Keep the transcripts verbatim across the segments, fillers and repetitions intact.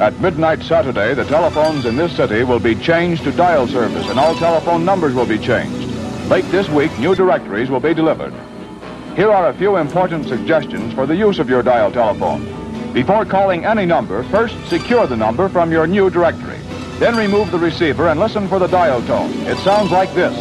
At midnight Saturday, the telephones in this city will be changed to dial service, and all telephone numbers will be changed. Late this week, new directories will be delivered. Here are a few important suggestions for the use of your dial telephone. Before calling any number, first secure the number from your new directory. Then remove the receiver and listen for the dial tone. It sounds like this.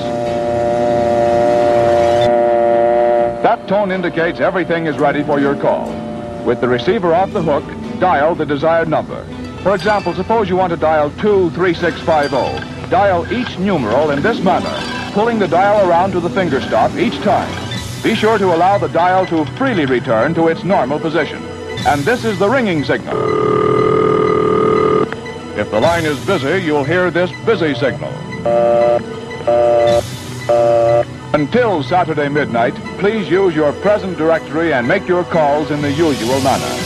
That tone indicates everything is ready for your call. With the receiver off the hook, dial the desired number. For example, suppose you want to dial two three six five zero. Dial each numeral in this manner, pulling the dial around to the finger stop each time. Be sure to allow the dial to freely return to its normal position. And this is the ringing signal. If the line is busy, you'll hear this busy signal. Until Saturday midnight, please use your present directory and make your calls in the usual manner.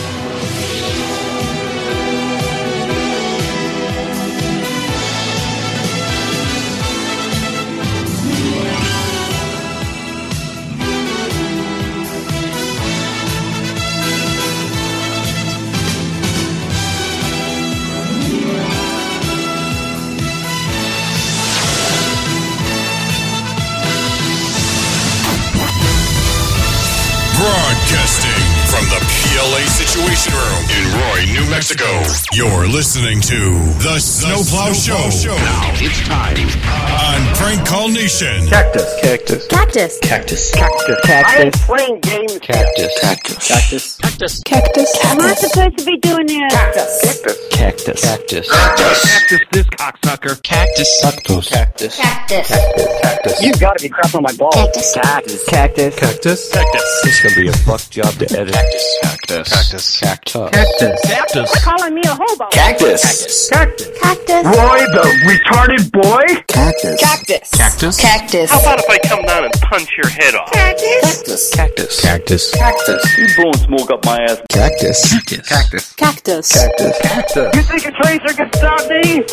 Broadcasting from the P L A Situation Room in Roy, New Mexico. You're listening to The Snowplow Show. Show. Now it's time on Prank Call Nation. Cactus. Cactus. Cactus. Cactus. Cactus. I am playing games. Cactus. Cactus. Cactus. Cactus. Cactus. Am I supposed to be doing this? Cactus. Cactus. Cactus. Cactus. this cocksucker. Cactus. Cactus. Cactus. Cactus. Cactus. You've got to be crap on my balls. Cactus. Cactus. Cactus. Cactus. Cactus. This is gonna be a fuck job to edit. Cactus. Cactus. Cactus. Cactus. Cactus. Cactus. Calling me a hobo. Cactus. Cactus. Cactus. Roy, the retarded boy. Cactus. Cactus. Cactus. Cactus. How about if I come down and punch your head off? Cactus. Cactus. Cactus. Cactus. You blowing smoke up my ass. Cactus. Cactus. Cactus. Cactus. Cactus. You think a tracer can stop me?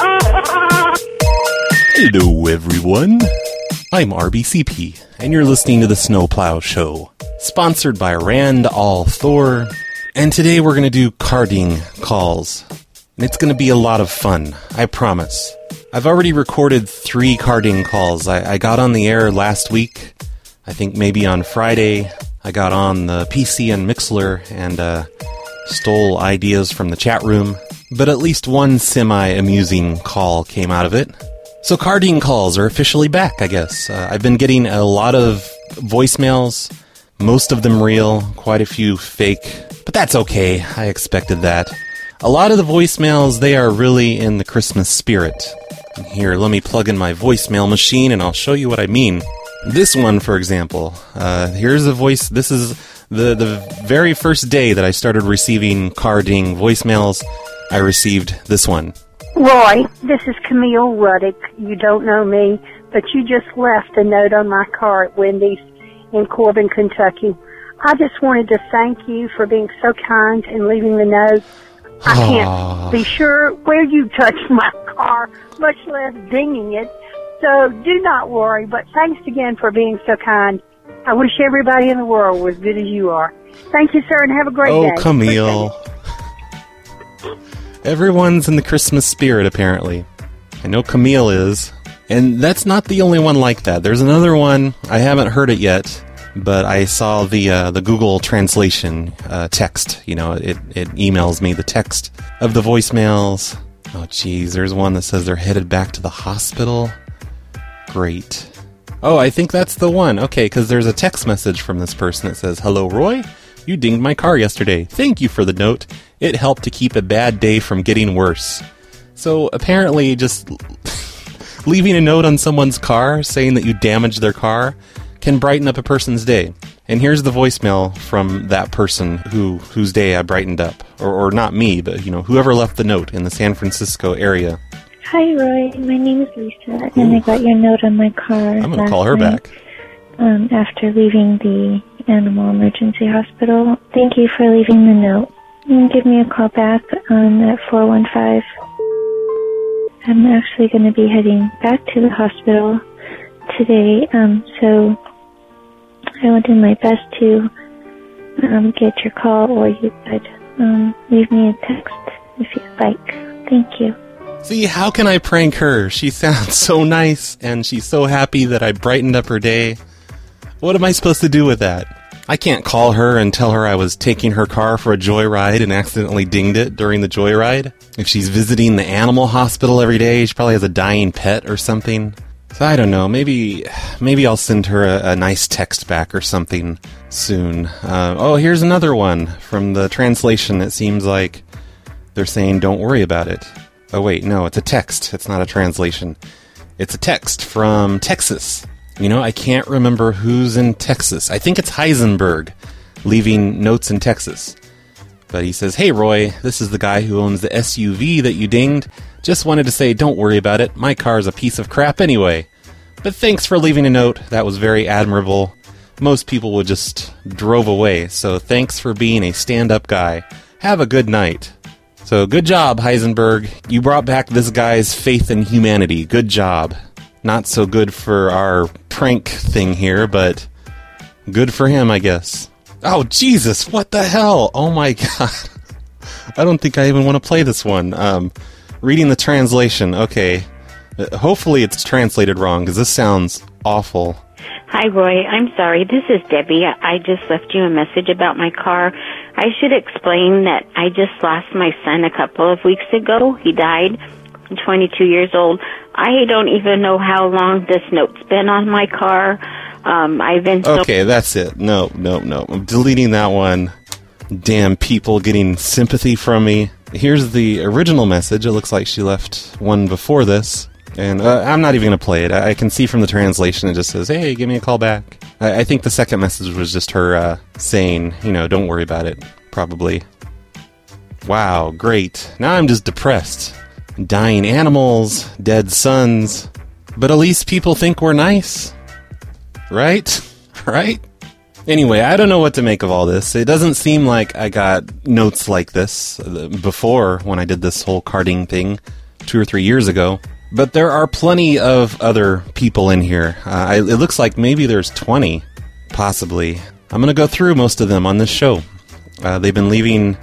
Hello, everyone. I'm R B C P, and you're listening to The Snowplow Show, sponsored by Rand All Thor. And today we're going to do carding calls. And it's going to be a lot of fun, I promise. I've already recorded three carding calls. I, I got on the air last week. I think maybe on Friday. I got on the P C and Mixler and uh, stole ideas from the chat room. But at least one semi-amusing call came out of it. So carding calls are officially back, I guess. Uh, I've been getting a lot of voicemails, most of them real, quite a few fake, but that's okay. I expected that. A lot of the voicemails, they are really in the Christmas spirit. Here, let me plug in my voicemail machine and I'll show you what I mean. This one, for example, uh, here's a voice. This is the, the very first day that I started receiving carding voicemails. I received this one. Roy, this is Camille Ruddick. You don't know me, but you just left a note on my car at Wendy's in Corbin, Kentucky. I just wanted to thank you for being so kind and leaving the note. I can't Aww. be sure where you touched my car, much less dinging it. So do not worry, but thanks again for being so kind. I wish everybody in the world was as good as you are. Thank you, sir, and have a great Oh, day. Camille. Everyone's in the Christmas spirit, apparently. I know Camille is. And that's not the only one like that. There's another one. I haven't heard it yet, but I saw the uh, the Google translation uh, text. You know, it, it emails me the text of the voicemails. Oh, geez. There's one that says they're headed back to the hospital. Great. Oh, I think that's the one. Okay, because there's a text message from this person that says, "Hello, Roy. You dinged my car yesterday. Thank you for the note. It helped to keep a bad day from getting worse." So apparently just leaving a note on someone's car saying that you damaged their car can brighten up a person's day. And here's the voicemail from that person who whose day I brightened up. Or, or not me, but you know, whoever left the note in the San Francisco area. Hi, Roy. My name is Lisa, and I got your note on my car. I'm going to call her night, back. Um, after leaving the animal emergency hospital. Thank you for leaving the note. You can give me a call back um, at four one five. I'm actually going to be heading back to the hospital today, um, so I will do my best to um, get your call, or you could um, leave me a text if you'd like. Thank you. See, how can I prank her? She sounds so nice, and she's so happy that I brightened up her day. What am I supposed to do with that? I can't call her and tell her I was taking her car for a joyride and accidentally dinged it during the joyride. If she's visiting the animal hospital every day, she probably has a dying pet or something. So I don't know, maybe maybe I'll send her a, a nice text back or something soon. Uh, oh, here's another one from the translation. It seems like they're saying don't worry about it. Oh wait, no, it's a text. It's not a translation. It's a text from Texas. You know, I can't remember who's in Texas. I think it's Heisenberg leaving notes in Texas. But he says, hey Roy, this is the guy who owns the S U V that you dinged. Just wanted to say don't worry about it. My car's a piece of crap anyway. But thanks for leaving a note. That was very admirable. Most people would just drove away. So thanks for being a stand-up guy. Have a good night. So good job, Heisenberg. You brought back this guy's faith in humanity. Good job. Not so good for our prank thing here, but good for him, I guess. Oh, Jesus, what the hell? Oh my god. I don't think I even want to play this one. Um, reading the translation, okay. Uh, hopefully it's translated wrong, because this sounds awful. Hi, Roy. I'm sorry. This is Debbie. I just left you a message about my car. I should explain that I just lost my son a couple of weeks ago. He died. I'm twenty-two years old. I don't even know how long this note's been on my car. Um, I've been so... Okay, that's it. No, no, no. I'm deleting that one. Damn people getting sympathy from me. Here's the original message. It looks like she left one before this. And uh, I'm not even going to play it. I, I can see from the translation it just says, hey, give me a call back. I, I think the second message was just her uh, saying, you know, don't worry about it, probably. Wow, great. Now I'm just depressed. Dying animals, dead sons. But at least people think we're nice. Right? Right? Anyway, I don't know what to make of all this. It doesn't seem like I got notes like this before when I did this whole carding thing two or three years ago. But there are plenty of other people in here. Uh, I, it looks like maybe there's twenty, possibly. I'm going to go through most of them on this show. Uh, they've been leaving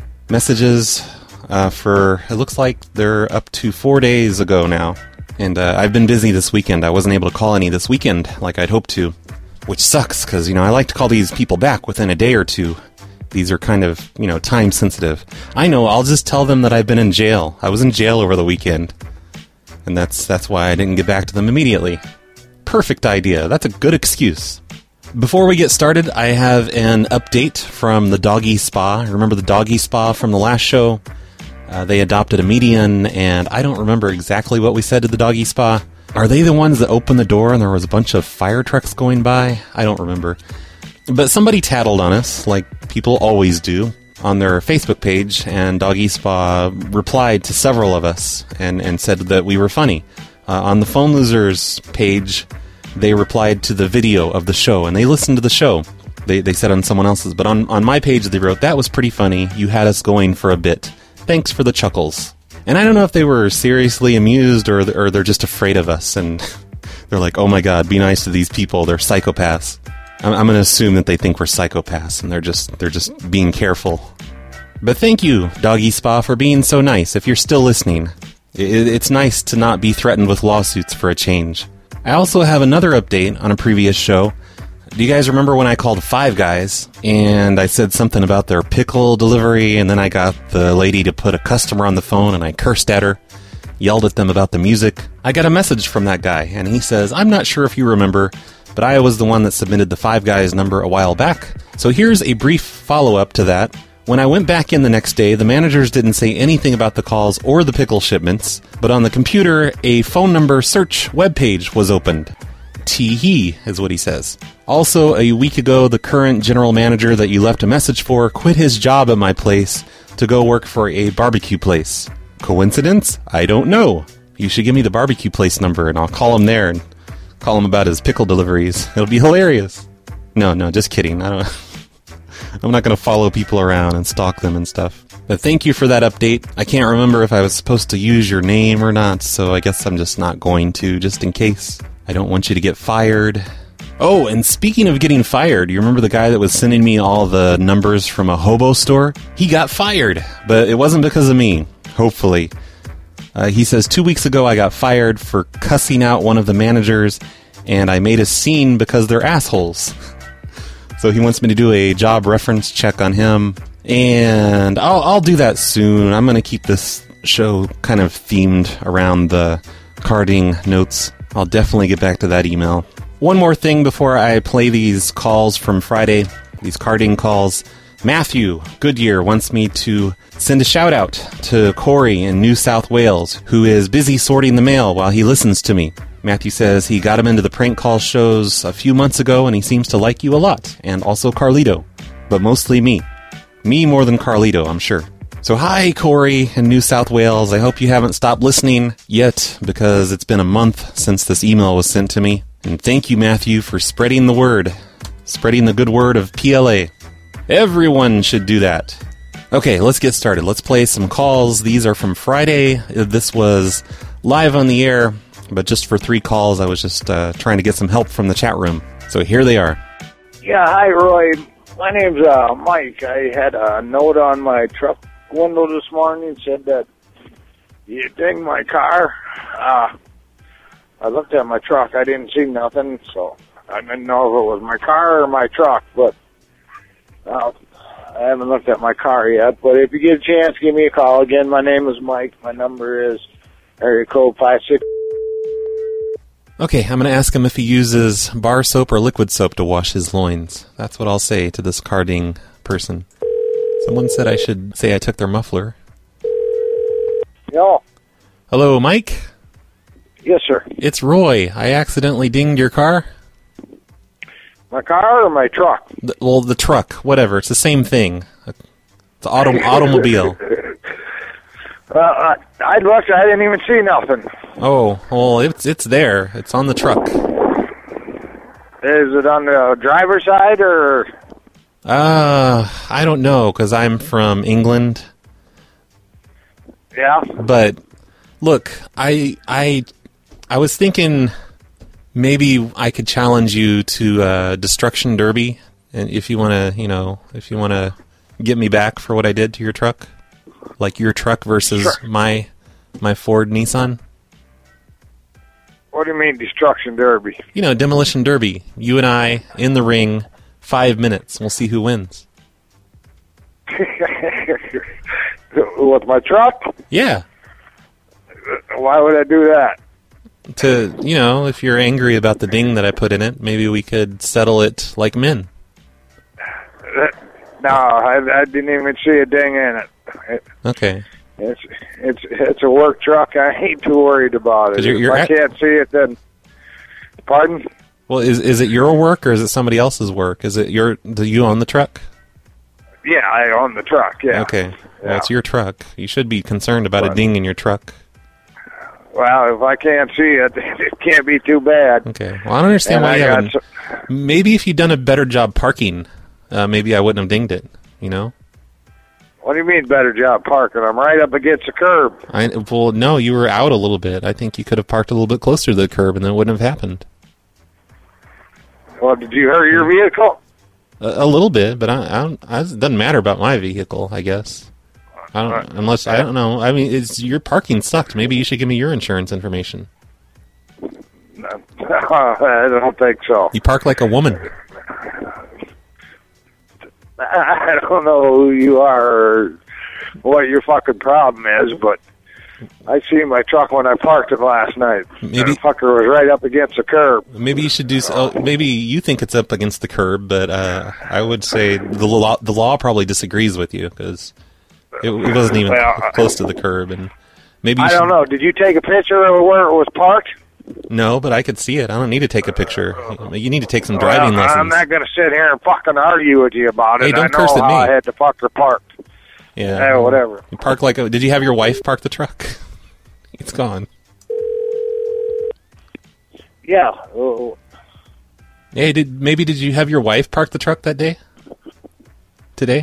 messages uh, for, it looks like they're up to four days ago now. And uh, I've been busy this weekend. I wasn't able to call any this weekend like I'd hoped to. Which sucks, because, you know, I like to call these people back within a day or two. These are kind of, you know, time sensitive. I know, I'll just tell them that I've been in jail. I was in jail over the weekend. And that's that's why I didn't get back to them immediately. Perfect idea. That's a good excuse. Before we get started, I have an update from the Doggy Spa. Remember the Doggy Spa from the last show? Uh, they adopted a median, and I don't remember exactly what we said to the Doggy Spa. Are they the ones that opened the door and there was a bunch of fire trucks going by? I don't remember. But somebody tattled on us, like people always do, on their Facebook page, and Doggy Spa replied to several of us and, and said that we were funny. Uh, on the Phone Losers page, they replied to the video of the show, and they listened to the show. They they said on someone else's, but on, on my page they wrote, that was pretty funny, you had us going for a bit. Thanks for the chuckles. And I don't know if they were seriously amused or, or they're just afraid of us, and they're like, oh my god, be nice to these people, they're psychopaths. I'm, I'm going to assume that they think we're psychopaths, and they're just they're just being careful. But thank you, Doggy Spa, for being so nice. If you're still listening, it, it's nice to not be threatened with lawsuits for a change. I also have another update on a previous show. Do you guys remember when I called Five Guys, and I said something about their pickle delivery, and then I got the lady to put a customer on the phone, and I cursed at her, yelled at them about the music? I got a message from that guy, and he says, I'm not sure if you remember, but I was the one that submitted the Five Guys number a while back. So here's a brief follow-up to that. When I went back in the next day, the managers didn't say anything about the calls or the pickle shipments, but on the computer, a phone number search webpage was opened. Tee-hee, is what he says. Also, a week ago, the current general manager that you left a message for quit his job at my place to go work for a barbecue place. Coincidence? I don't know. You should give me the barbecue place number, and I'll call him there and call him about his pickle deliveries. It'll be hilarious. No, no, just kidding. I don't... I'm not going to follow people around and stalk them and stuff. But thank you for that update. I can't remember if I was supposed to use your name or not, so I guess I'm just not going to, just in case. I don't want you to get fired. Oh, and speaking of getting fired, you remember the guy that was sending me all the numbers from a hobo store? He got fired, but it wasn't because of me, hopefully. Uh, he says, two weeks ago I got fired for cussing out one of the managers, and I made a scene because they're assholes. So he wants me to do a job reference check on him, and I'll, I'll do that soon. I'm going to keep this show kind of themed around the carding notes. I'll definitely get back to that email. One more thing before I play these calls from Friday, these carding calls. Matthew Goodyear wants me to send a shout out to Corey in New South Wales, who is busy sorting the mail while he listens to me. Matthew says he got him into the prank call shows a few months ago, and he seems to like you a lot, and also Carlito, but mostly me. Me more than Carlito, I'm sure. So hi, Corey in New South Wales. I hope you haven't stopped listening yet, because it's been a month since this email was sent to me. And thank you, Matthew, for spreading the word. Spreading the good word of P L A. Everyone should do that. Okay, let's get started. Let's play some calls. These are from Friday. This was live on the air, but just for three calls, I was just uh, trying to get some help from the chat room. So here they are. Yeah, hi, Roy. My name's uh, Mike. I had a note on my truck window this morning. Said that you dinged my car. Uh, I looked at my truck. I didn't see nothing, so I didn't know if it was my car or my truck, but uh, I haven't looked at my car yet. But if you get a chance, give me a call. Again, my name is Mike. My number is area code five six. Okay, I'm going to ask him if he uses bar soap or liquid soap to wash his loins. That's what I'll say to this carding person. Someone said I should say I took their muffler. Yo. Hello, Mike? Yes, sir. It's Roy. I accidentally dinged your car. My car or my truck? The, well, the truck. Whatever. It's the same thing. It's auto, automobile. Well, I, I looked. I didn't even see nothing. Oh, well, it's it's there. It's on the truck. Is it on the driver's side or? Uh, I don't know, because I'm from England. Yeah. But look, I I I was thinking maybe I could challenge you to uh, Destruction Derby, and if you want to, you know, if you want to get me back for what I did to your truck. Like your truck versus sure. my my Ford Nissan? What do you mean, Destruction Derby? You know, Demolition Derby. You and I in the ring, five minutes. We'll see who wins. With my truck? Yeah. Why would I do that? To, you know, if you're angry about the ding that I put in it, maybe we could settle it like men. No, I, I didn't even see a ding in it. It, okay. It's it's it's a work truck. I ain't too worried about it. You're, you're if I at, can't see it, then pardon. Well, is is it your work or is it somebody else's work? Is it your? Do you own the truck? Yeah, I own the truck. Yeah. Okay. Yeah. Well, it's your truck. You should be concerned about but, a ding in your truck. Well, if I can't see it, it can't be too bad. Okay. Well, I don't understand and why I you haven't. So, maybe if you'd done a better job parking, uh, maybe I wouldn't have dinged it. You know. What do you mean better job parking? I'm right up against the curb. I, well, no, you were out a little bit. I think you could have parked a little bit closer to the curb and then it wouldn't have happened. Well, did you hurt your vehicle? A, a little bit, but I, I don't, I, it doesn't matter about my vehicle, I guess. I don't, right. Unless, I don't know. I mean, it's, your parking sucked. Maybe you should give me your insurance information. No, I don't think so. You park like a woman. I don't know who you are or what your fucking problem is, but I seen my truck when I parked it last night. Maybe the fucker was right up against the curb. Maybe you should do. So, maybe you think it's up against the curb, but uh, I would say the law. The law probably disagrees with you because it, it wasn't even well, close to the curb, and maybe you I should, don't know. Did you take a picture of where it was parked? No, but I could see it. I don't need to take a picture. You need to take some driving well, lessons. I'm not going to sit here and fucking argue with you about it. Hey, don't I know curse at how me. I had to fucker parked. Yeah. Yeah, whatever. You park like a... Did you have your wife park the truck? It's gone. Yeah. Uh, hey, did maybe did you have your wife park the truck that day? Today?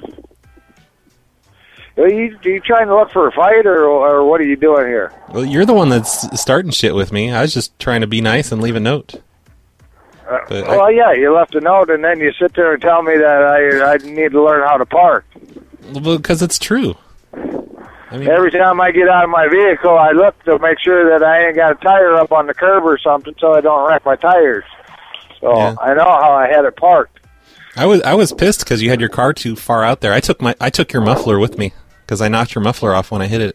Are you, are you trying to look for a fight, or, or what are you doing here? Well, you're the one that's starting shit with me. I was just trying to be nice and leave a note. Uh, well, I, yeah, you left a note, and then you sit there and tell me that I I need to learn how to park. Well, because it's true. I mean, every time I get out of my vehicle, I look to make sure that I ain't got a tire up on the curb or something so I don't wreck my tires. So Yeah. I know how I had it parked. I was I was pissed because you had your car too far out there. I took my I took your muffler with me because I knocked your muffler off when I hit it.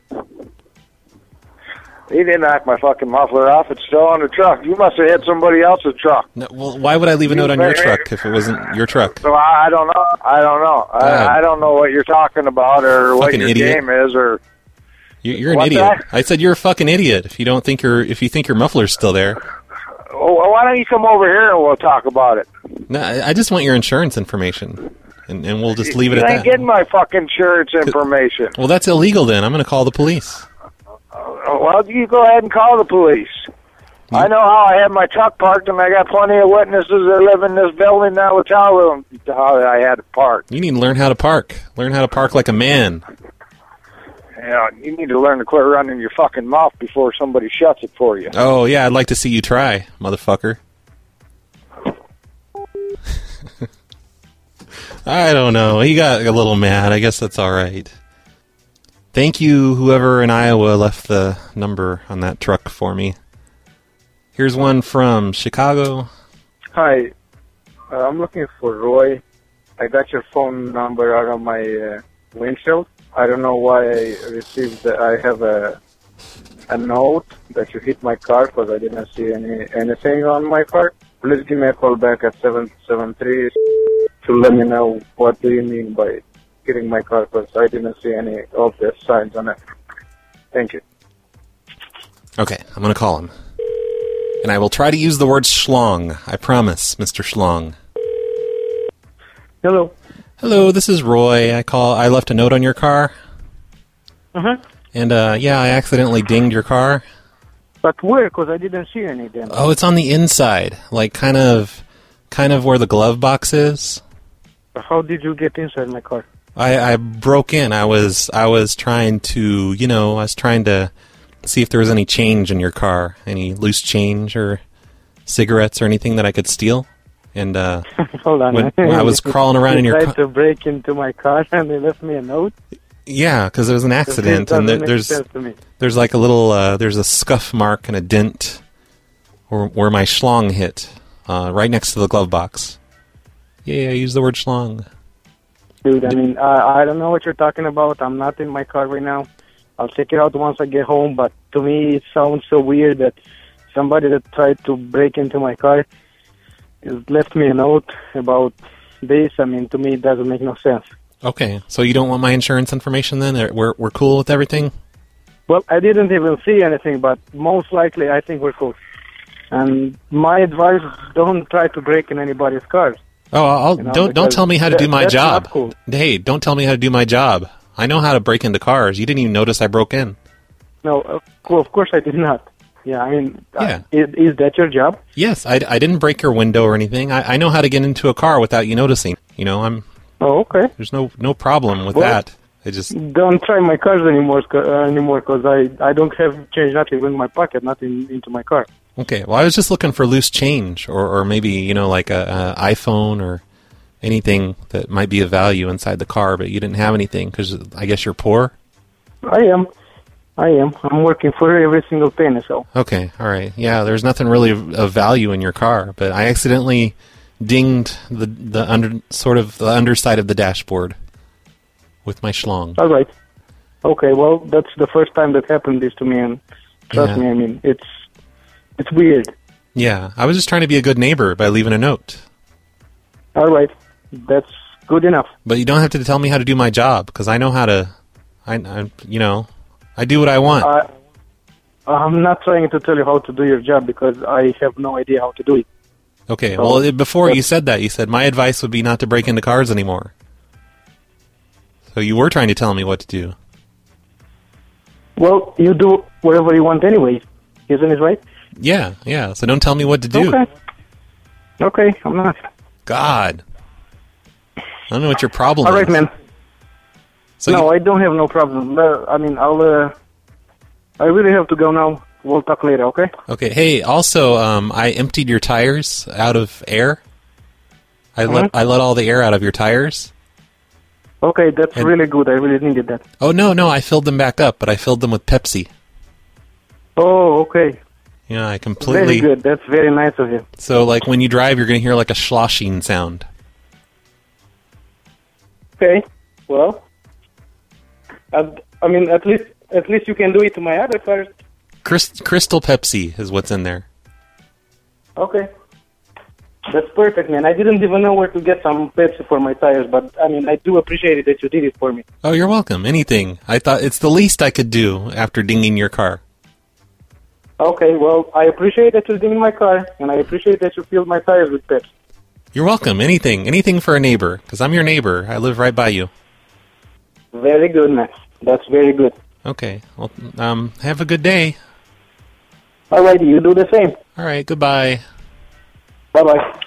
He didn't knock my fucking muffler off. It's still on the truck. You must have hit somebody else's truck. No, well, why would I leave a note on your truck if it wasn't your truck? So I, I don't know. I don't know. God. I, I don't know what you're talking about or what Fucking your idiot. game is or. You, you're an What's idiot. that? I said you're a fucking idiot if you don't think your if you think your muffler's still there. Well, why don't you come over here and we'll talk about it? No, I I just want your insurance information, and, and we'll just leave it you at ain't that. getting my fucking insurance information. Well, that's illegal then. I'm going to call the police. Well, you go ahead and call the police. I know how I had my truck parked, and I got plenty of witnesses that live in this building that will tell them how I had it parked. You need to learn how to park. Learn how to park like a man. You know, you need to learn to quit running your fucking mouth before somebody shuts it for you. Oh, yeah, I'd like to see you try, motherfucker. I don't know. He got a little mad. I guess that's all right. Thank you, whoever in Iowa left the number on that truck for me. Here's one from Chicago. Hi, uh, I'm looking for Roy. I got your phone number out of my uh, windshield. I don't know why I received. The, I have a a note that you hit my car because I didn't see any anything on my car. Please give me a call back at seven seven three to let me know what do you mean by hitting my car because I didn't see any obvious signs on it. Thank you. Okay, I'm going to call him. And I will try to use the word schlong. I promise, Mister Schlong. Hello. Hello, this is Roy. I call. I left a note on your car. Uh-huh. And, uh, yeah, I accidentally dinged your car. But where? Because I didn't see anything. Oh, it's on the inside. Like, kind of, kind of where the glove box is. How did you get inside my car? I, I broke in. I was, I was trying to, you know, I was trying to see if there was any change in your car. Any loose change or cigarettes or anything that I could steal. And, uh, Hold on. when, when I was crawling around you in your tried car. to break into my car and they left me a note? Yeah, because there was an accident, This and there, doesn't make there's sense to me. there's like a little uh, there's a scuff mark and a dent, where where my schlong hit, uh, right next to the glove box. Yeah, I used the word schlong. Dude, I mean, I I don't know what you're talking about. I'm not in my car right now. I'll check it out once I get home. But to me, it sounds so weird that somebody that tried to break into my car has left me a note about this. I mean, to me, it doesn't make no sense. Okay, so you don't want my insurance information then? We're we're cool with everything? Well, I didn't even see anything, but most likely I think we're cool. And my advice, don't try to break in anybody's cars. Oh, I'll, You know, don't don't because tell me how to that- do my that's job. not cool. Hey, don't tell me how to do my job. I know how to break into cars. You didn't even notice I broke in. No, of course, of course I did not. Yeah, I mean, Yeah. uh, is, is that your job? Yes, I, I didn't break your window or anything. I, I know how to get into a car without you noticing. You know, I'm. Oh, okay. There's no no problem with Well, that. I just Don't try my cars anymore, sc- uh, anymore, because I, I don't have change nothing in my pocket, nothing into my car. okay. Well, I was just looking for loose change, or or maybe you know like a, a iPhone or anything that might be of value inside the car, but you didn't have anything because I guess you're poor. I am. I am. I'm working for every single penny, so. Okay, all right. Yeah, there's nothing really of, of value in your car, but I accidentally dinged the the under sort of the underside of the dashboard with my schlong. All right. Okay, well, that's the first time that happened this to me, and trust Yeah. me, I mean, it's it's weird. Yeah, I was just trying to be a good neighbor by leaving a note. All right. That's good enough. But you don't have to tell me how to do my job because I know how to. I, I you know, I do what I want. I, I'm not trying to tell you how to do your job because I have no idea how to do it. Okay, So, well, it- before but- you said that, you said my advice would be not to break into cars anymore. So you were trying to tell me what to do. Well, you do whatever you want anyway. Isn't it right? Yeah, yeah. So don't tell me what to do. Okay. Okay, I'm not. God. I don't know what your problem All is. right, man. So no, you- I don't have no problem. Uh, I mean, I'll. Uh, I really have to go now. We'll talk later, okay? Okay. Hey, also, um, I emptied your tires out of air. I let Mhm. I let all the air out of your tires. Okay, that's And- really good. I really needed that. Oh, no, no, I filled them back up, but I filled them with Pepsi. Oh, okay. Yeah, I completely... Very good. That's very nice of you. So, like, when you drive, you're going to hear, like, a sloshing sound. Okay. Well, I, I mean, at least at least you can do it to my other cars. Crys- Crystal Pepsi is what's in there. Okay. That's perfect, man. I didn't even know where to get some Pepsi for my tires, but, I mean, I do appreciate it that you did it for me. Oh, you're welcome. Anything. I thought it's the least I could do after dinging your car. Okay, well, I appreciate that you did in my car, and I appreciate that you filled my tires with Pepsi. You're welcome. Anything. Anything for a neighbor, because I'm your neighbor. I live right by you. Very good, man. That's very good. Okay. Well, um, have a good day. All right, you do the same. All right, goodbye. Bye-bye.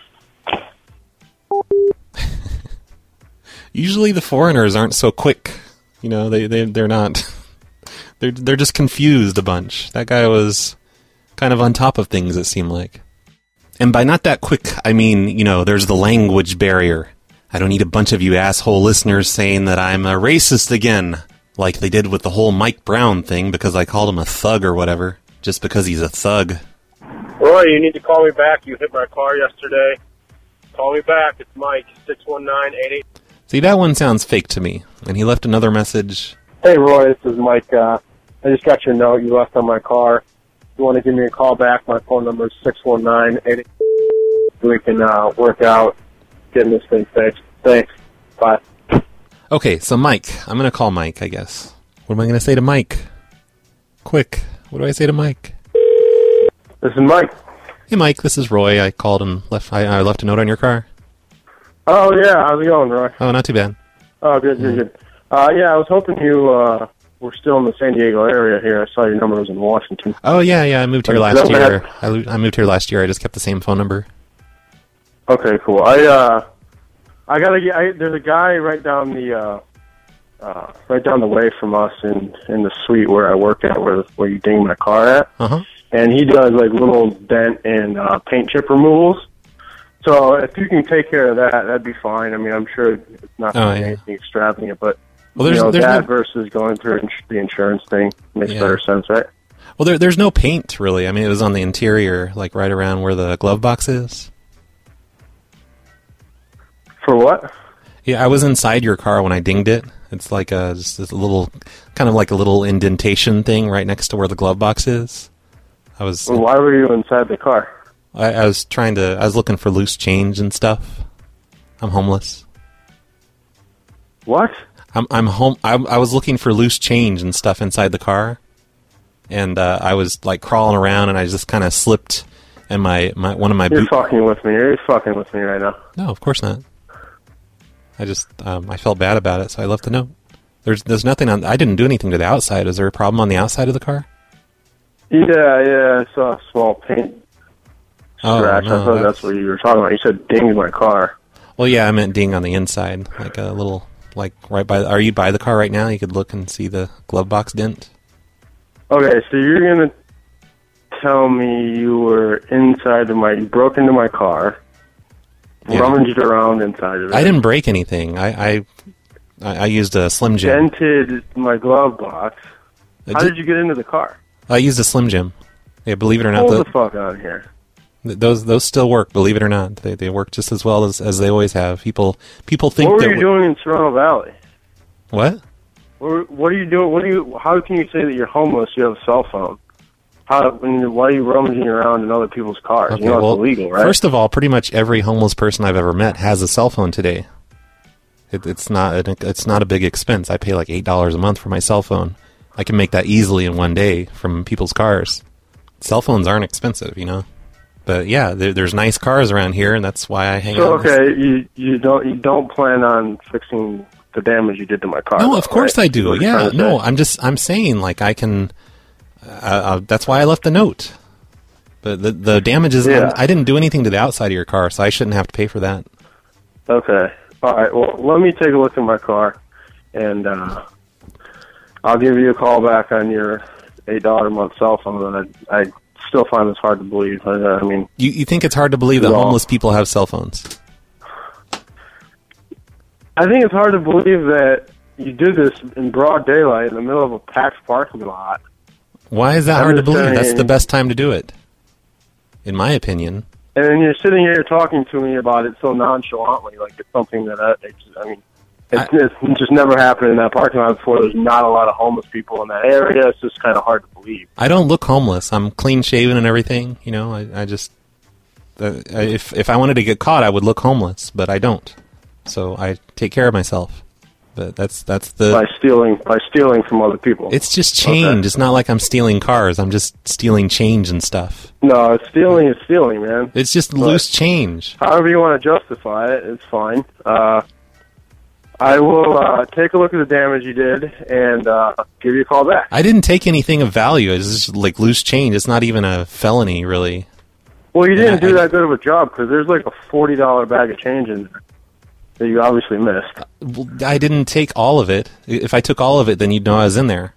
Usually the foreigners aren't so quick. You know, they, they, they're not... They're, they're just confused a bunch. That guy was kind of on top of things, it seemed like. And by not that quick, I mean, you know, there's the language barrier. I don't need a bunch of you asshole listeners saying that I'm a racist again, like they did with the whole Mike Brown thing because I called him a thug or whatever, just because he's a thug. Roy, you need to call me back. You hit my car yesterday. Call me back. It's Mike, six one nine, eight eight. See, that one sounds fake to me. And he left another message. Hey, Roy, this is Mike. Uh, I just got your note you left on my car. If you want to give me a call back, my phone number is six one nine, eight eight. We can uh, work out getting this thing fixed. Thanks. Bye. Okay, so Mike. I'm going to call Mike, I guess. What am I going to say to Mike? Quick. What do I say to Mike? This is Mike. Hey, Mike, this is Roy. I called and left I, I left a note on your car. Oh, yeah. How's it going, Roy? Oh, not too bad. Oh, good, good, good. Uh, yeah, I was hoping you uh, were still in the San Diego area here. I saw your number was in Washington. Oh, yeah, yeah. I moved here Like, last no, year. man. I, lo- I moved here last year. I just kept the same phone number. Okay, cool. I uh, I gotta get. I, there's a guy right down the uh, uh, right down the way from us in in the suite where I work at, where where you ding my car at, Uh-huh. and he does like little dent and uh, paint chip removals. So if you can take care of that, that'd be fine. I mean, I'm sure it's not Oh, gonna be yeah. anything extravagant, but Well, there's- you know, there's that no- versus going through ins- the insurance thing makes Yeah. better sense, right? Well, there, there's no paint, really. I mean, it was on the interior, like right around where the glove box is. For what? Yeah, I was inside your car when I dinged it. It's like a, just a little, kind of like a little indentation thing right next to where the glove box is. I was... Well, why were you inside the car? I, I was trying to... I was looking for loose change and stuff. I'm homeless. What? I'm I'm home. I, I was looking for loose change and stuff inside the car, and uh, I was like crawling around, and I just kind of slipped, and my, my one of my You're boot. fucking with me. You're fucking with me right now. No, of course not. I just um, I felt bad about it, so I left a note. There's there's nothing on. I didn't do anything to the outside. Is there a problem on the outside of the car? Yeah, yeah, I saw a small paint Oh, scratch. no, I thought that's- that's what you were talking about. You said dinged my car. Well, yeah, I meant ding on the inside, like a little, like right by. Are you by the car right now? You could look and see the glove box dent. Okay, so you're gonna tell me you were inside of my, you broke into my car, Yeah. rummaged around inside of it. I didn't break anything. I I, I I used a Slim Jim. dented my glove box. I How did- did you get into the car? I used a Slim Jim. Yeah, believe it or not, Hold the, the fuck out here. th- those those still work. Believe it or not, they they work just as well as, as they always have. People people think What were that you doing in Serrano Valley? what? What what are you doing? What do you? How can you say that you're homeless? You have a cell phone. How? I mean, why are you rummaging around in other people's cars? Okay, you know well, it's illegal, right? first of all, pretty much every homeless person I've ever met has a cell phone today. It, it's not an, it's not a big expense. I pay like eight dollars a month for my cell phone. I can make that easily in one day from people's cars. Cell phones aren't expensive, you know. But yeah, there, there's nice cars around here, and that's why I hang so out. in this- okay, you you don't you don't plan on fixing the damage you did to my car? No, though, of course right? I do. Is what you're Yeah, trying to no, say. I'm just I'm saying like I can. Uh, uh, that's why I left the note. But the the damage is Yeah. I didn't do anything to the outside of your car, so I shouldn't have to pay for that. Okay. All right. Well, let me take a look at my car, and uh, I'll give you a call back on your eight dollar a month cell phone. And I, I still find this hard to believe. I, I mean, You you think it's hard to believe that No. homeless people have cell phones? I think it's hard to believe that you do this in broad daylight in the middle of a packed parking lot. Why is that I'm hard to just believe? That's saying- the best time to do it, in my opinion. And then you're sitting here talking to me about it so nonchalantly, like it's something that I, it's, I mean, it's, it's just never happened in that parking lot before. There's not a lot of homeless people in that area. It's just kind of hard to believe. I don't look homeless. I'm clean shaven and everything. You know, I, I just uh, if if I wanted to get caught, I would look homeless, but I don't. So I take care of myself. But that's that's the by stealing by stealing from other people. It's just change. Okay. It's not like I'm stealing cars. I'm just stealing change and stuff. No, stealing is stealing, man. It's just But loose change. However you want to justify it, it's fine. Uh, I will uh, take a look at the damage you did and uh, give you a call back. I didn't take anything of value. It's just like loose change. It's not even a felony, really. Well, you didn't And I- do that good of a job because there's like a forty dollar bag of change in there that you obviously missed. Well, I didn't take all of it. If I took all of it, then you'd know I was in there.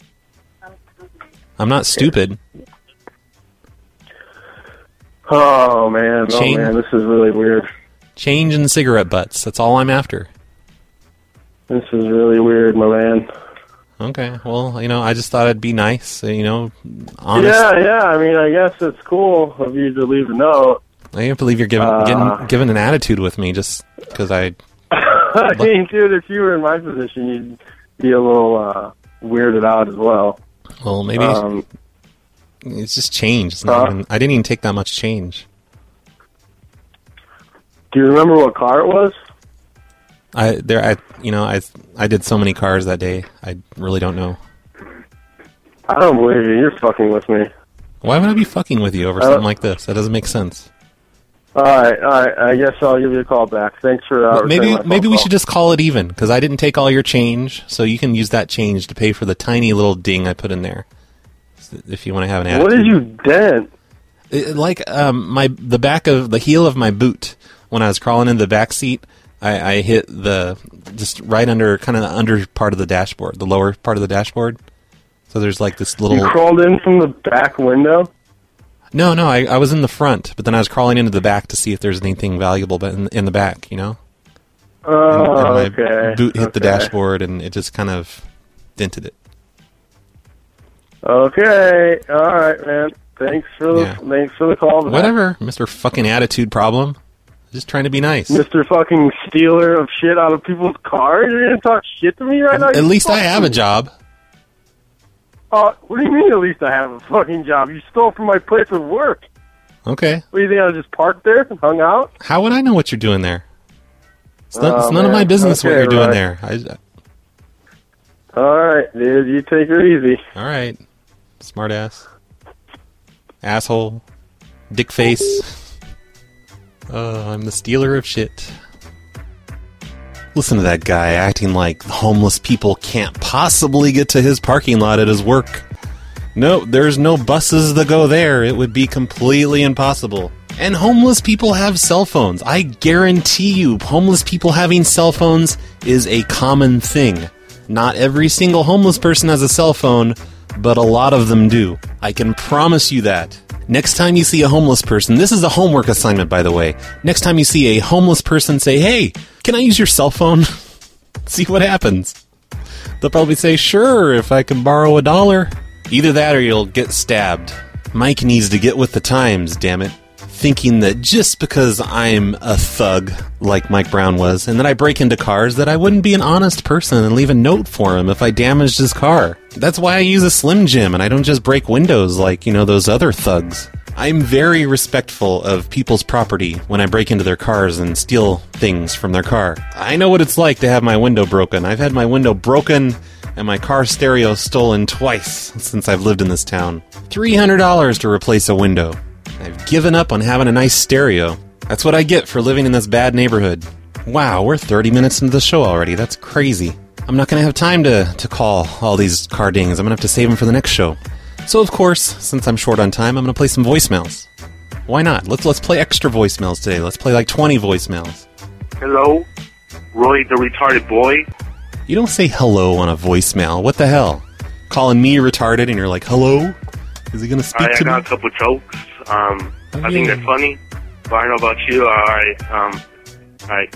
I'm not stupid. Oh man, oh Change- man, this is really weird. Change and cigarette butts. That's all I'm after. This is really weird, my man. Okay, well, you know, I just thought I'd be nice, you know, honest. Yeah, yeah. I mean, I guess it's cool of you to leave a note. I can't believe you're giving Uh, getting, giving an attitude with me just because I... I mean, dude, if you were in my position, you'd be a little uh, weirded out as well. Well, maybe Um, it's just change. It's not uh, even, I didn't even take that much change. Do you remember what car it was? I there I you know I I did so many cars that day. I really don't know. I don't believe you. You're fucking with me. Why would I be fucking with you over Uh, something like this? That doesn't make sense. All right, all right. I guess I'll give you a call back. Thanks for uh, maybe returning my phone maybe we call. should just call it even because I didn't take all your change, so you can use that change to pay for the tiny little ding I put in there. If you want to have an attitude. What did you dent? It, like um, my the back of the heel of my boot when I was crawling into the back seat, I, I hit the just right under kind of the under part of the dashboard, the lower part of the dashboard. So there's like this little. You crawled in from the back window? No, no, I, I was in the front, but then I was crawling into the back to see if there's anything valuable, but in, in the back, you know. Oh, and, and my okay. boot hit the okay. dashboard, and it just kind of dented it. Okay, all right, man. Thanks for the Yeah. thanks for the call. back. Whatever, Mister Fucking Attitude Problem. Just trying to be nice. Mister Fucking stealer of shit out of people's cars. You're gonna talk shit to me right now? At You least I fucking- have a job. Uh, what do you mean? At least I have a fucking job. You stole from my place of work. Okay. What do you think? I just parked there and hung out? How would I know what you're doing there? It's, not, Oh, it's none of man. my business what Okay, you're doing right. there. I, All right, dude. You take it easy. all right, smart ass, asshole, dick face. Oh, I'm the stealer of shit. Listen to that guy acting like homeless people can't possibly get to his parking lot at his work. No, there's no buses that go there. It would be completely impossible. And homeless people have cell phones. I guarantee you, homeless people having cell phones is a common thing. Not every single homeless person has a cell phone, but a lot of them do. I can promise you that. Next time you see a homeless person, this is a homework assignment, by the way. Next time you see a homeless person, say, hey, can I use your cell phone? See what happens. They'll probably say, sure, if I can borrow a dollar. Either that or you'll get stabbed. Mike needs to get with the times, damn it. Thinking that just because I'm a thug, like Mike Brown was, and that I break into cars, that I wouldn't be an honest person and leave a note for him if I damaged his car. That's why I use a Slim Jim and I don't just break windows like, you know, those other thugs. I'm very respectful of people's property when I break into their cars and steal things from their car. I know what it's like to have my window broken. I've had my window broken and my car stereo stolen twice since I've lived in this town. three hundred dollars to replace a window. I've given up on having a nice stereo. That's what I get for living in this bad neighborhood. Wow, we're thirty minutes into the show already. That's crazy. I'm not going to have time to, to call all these car dings. I'm going to have to save them for the next show. So, of course, since I'm short on time, I'm going to play some voicemails. Why not? Let's let's play extra voicemails today. Let's play like twenty voicemails. Hello, Roy the retarded boy. You don't say hello on a voicemail. What the hell? Calling me retarded and you're like, hello? Is he going to speak I, I to got me? a couple jokes. Um, Oh, I think yeah. they're funny. But I don't know about you. All right. Um, all right.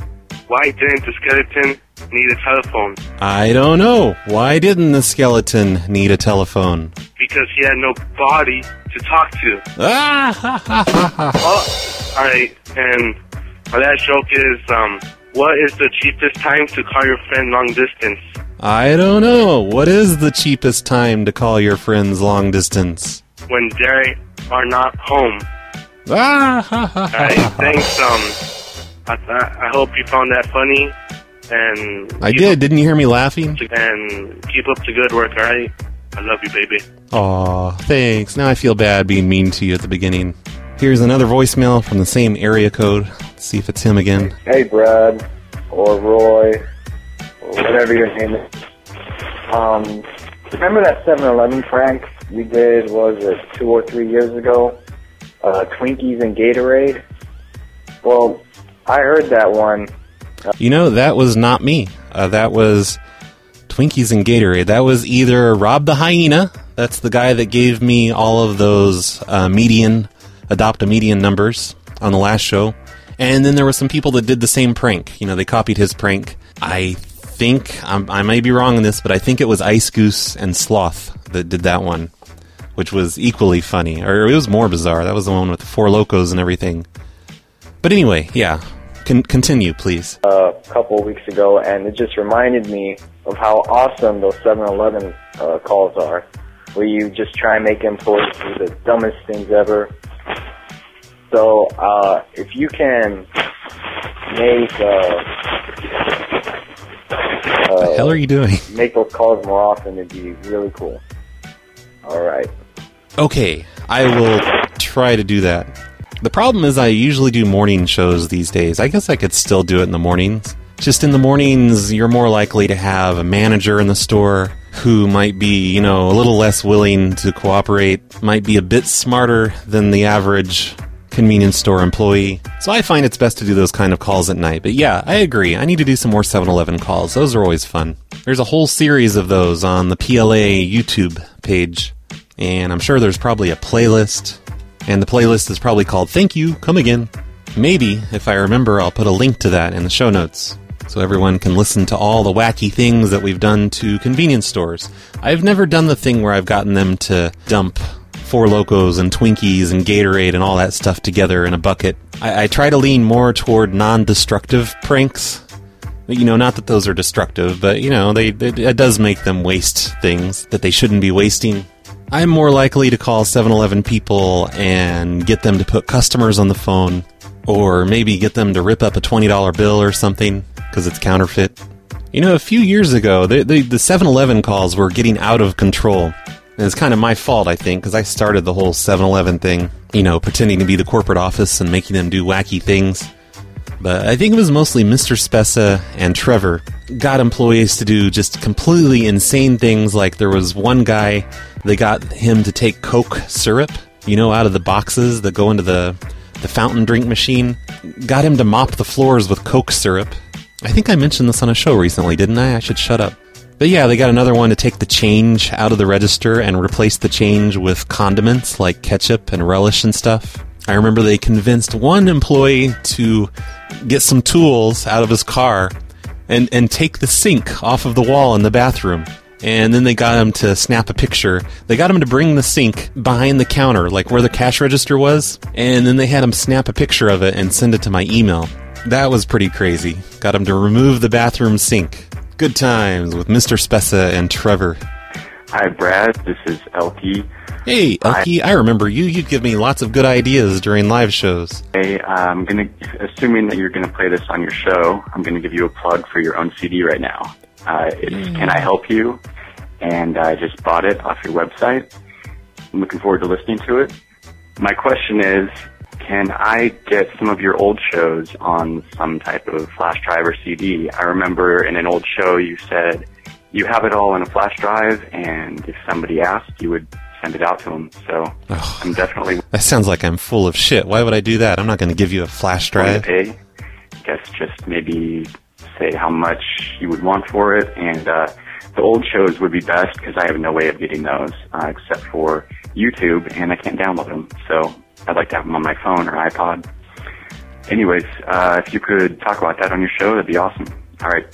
Why didn't the skeleton need a telephone? I don't know. Why didn't the skeleton need a telephone? Because he had no body to talk to. Ah, ha, ha, ha, ha. Oh, alright, and my last joke is, um, what is the cheapest time to call your friend long distance? I don't know. What is the cheapest time to call your friends long distance? When they are not home. Ah, ha, ha, ha, Alright, ha. thanks, um, I, I, I hope you found that funny, and... I did. Didn't you hear me laughing? And keep up the good work, alright? I love you, baby. Aw, thanks. Now I feel bad being mean to you at the beginning. Here's another voicemail from the same area code. Let's see if it's him again. Hey, Brad, or Roy, or whatever your name is. Um, remember that seven eleven prank we did, was it two or three years ago? Uh, Twinkies and Gatorade? Well, I heard that one. Uh, You know, that was not me. Uh, that was Twinkies and Gatorade. That was either Rob the Hyena, that's the guy that gave me all of those uh, median, adopt a median numbers on the last show. And then there were some people that did the same prank. You know, they copied his prank. I think, I'm, I may be wrong on this, but I think it was Ice Goose and Sloth that did that one, which was equally funny. Or it was more bizarre. That was the one with the Four Locos and everything. But anyway, yeah. Con- continue, please. a couple of weeks ago, and it just reminded me of how awesome those seven eleven uh, calls are, where you just try and make employees do the dumbest things ever. So, uh, if you can make, uh, What the hell are you doing? make those calls more often, it'd be really cool. All right. Okay, I will try to do that. The problem is I usually do morning shows these days. I guess I could still do it in the mornings. Just in the mornings, you're more likely to have a manager in the store who might be, you know, a little less willing to cooperate, might be a bit smarter than the average convenience store employee. So I find it's best to do those kind of calls at night. But yeah, I agree. I need to do some more seven eleven calls. Those are always fun. There's a whole series of those on the P L A YouTube page. And I'm sure there's probably a playlist. And the playlist is probably called Thank You, Come Again. Maybe, if I remember, I'll put a link to that in the show notes, so everyone can listen to all the wacky things that we've done to convenience stores. I've never done the thing where I've gotten them to dump Four Locos and Twinkies and Gatorade and all that stuff together in a bucket. I, I try to lean more toward non-destructive pranks. You know, not that those are destructive, but, you know, they, they it does make them waste things that they shouldn't be wasting. I'm more likely to call seven eleven people and get them to put customers on the phone, or maybe get them to rip up a twenty dollar bill or something, because it's counterfeit. You know, a few years ago, the, the, the seven eleven calls were getting out of control. And it's kind of my fault, I think, because I started the whole seven eleven thing, you know, pretending to be the corporate office and making them do wacky things. But I think it was mostly Mister Spessa and Trevor got employees to do just completely insane things. Like there was one guy, they got him to take Coke syrup, you know, out of the boxes that go into the, the fountain drink machine. Got him to mop the floors with Coke syrup. I think I mentioned this on a show recently, didn't I? I should shut up. But yeah, they got another one to take the change out of the register and replace the change with condiments like ketchup and relish and stuff. I remember they convinced one employee to get some tools out of his car and, and take the sink off of the wall in the bathroom. And then they got him to snap a picture. They got him to bring the sink behind the counter, like where the cash register was. And then they had him snap a picture of it and send it to my email. That was pretty crazy. Got him to remove the bathroom sink. Good times with Mister Spessa and Trevor. Hi, Brad. This is Elkie. Hey, Elkie, I remember you. You'd give me lots of good ideas during live shows. Hey, I'm gonna, assuming that you're gonna play this on your show, I'm gonna give you a plug for your own C D right now. Uh, it's mm. Can I Help You? And I just bought it off your website. I'm looking forward to listening to it. My question is, can I get some of your old shows on some type of flash drive or C D? I remember in an old show you said you have it all in a flash drive, and if somebody asked, you would send it out to them. So oh, I'm definitely... That sounds like I'm full of shit. Why would I do that? I'm not going to give you a flash drive. Pay. I guess just maybe say how much you would want for it, and uh, the old shows would be best because I have no way of getting those uh, except for YouTube, and I can't download them. So I'd like to have them on my phone or iPod. anyways, uh, if you could talk about that on your show, that'd be awesome. All right.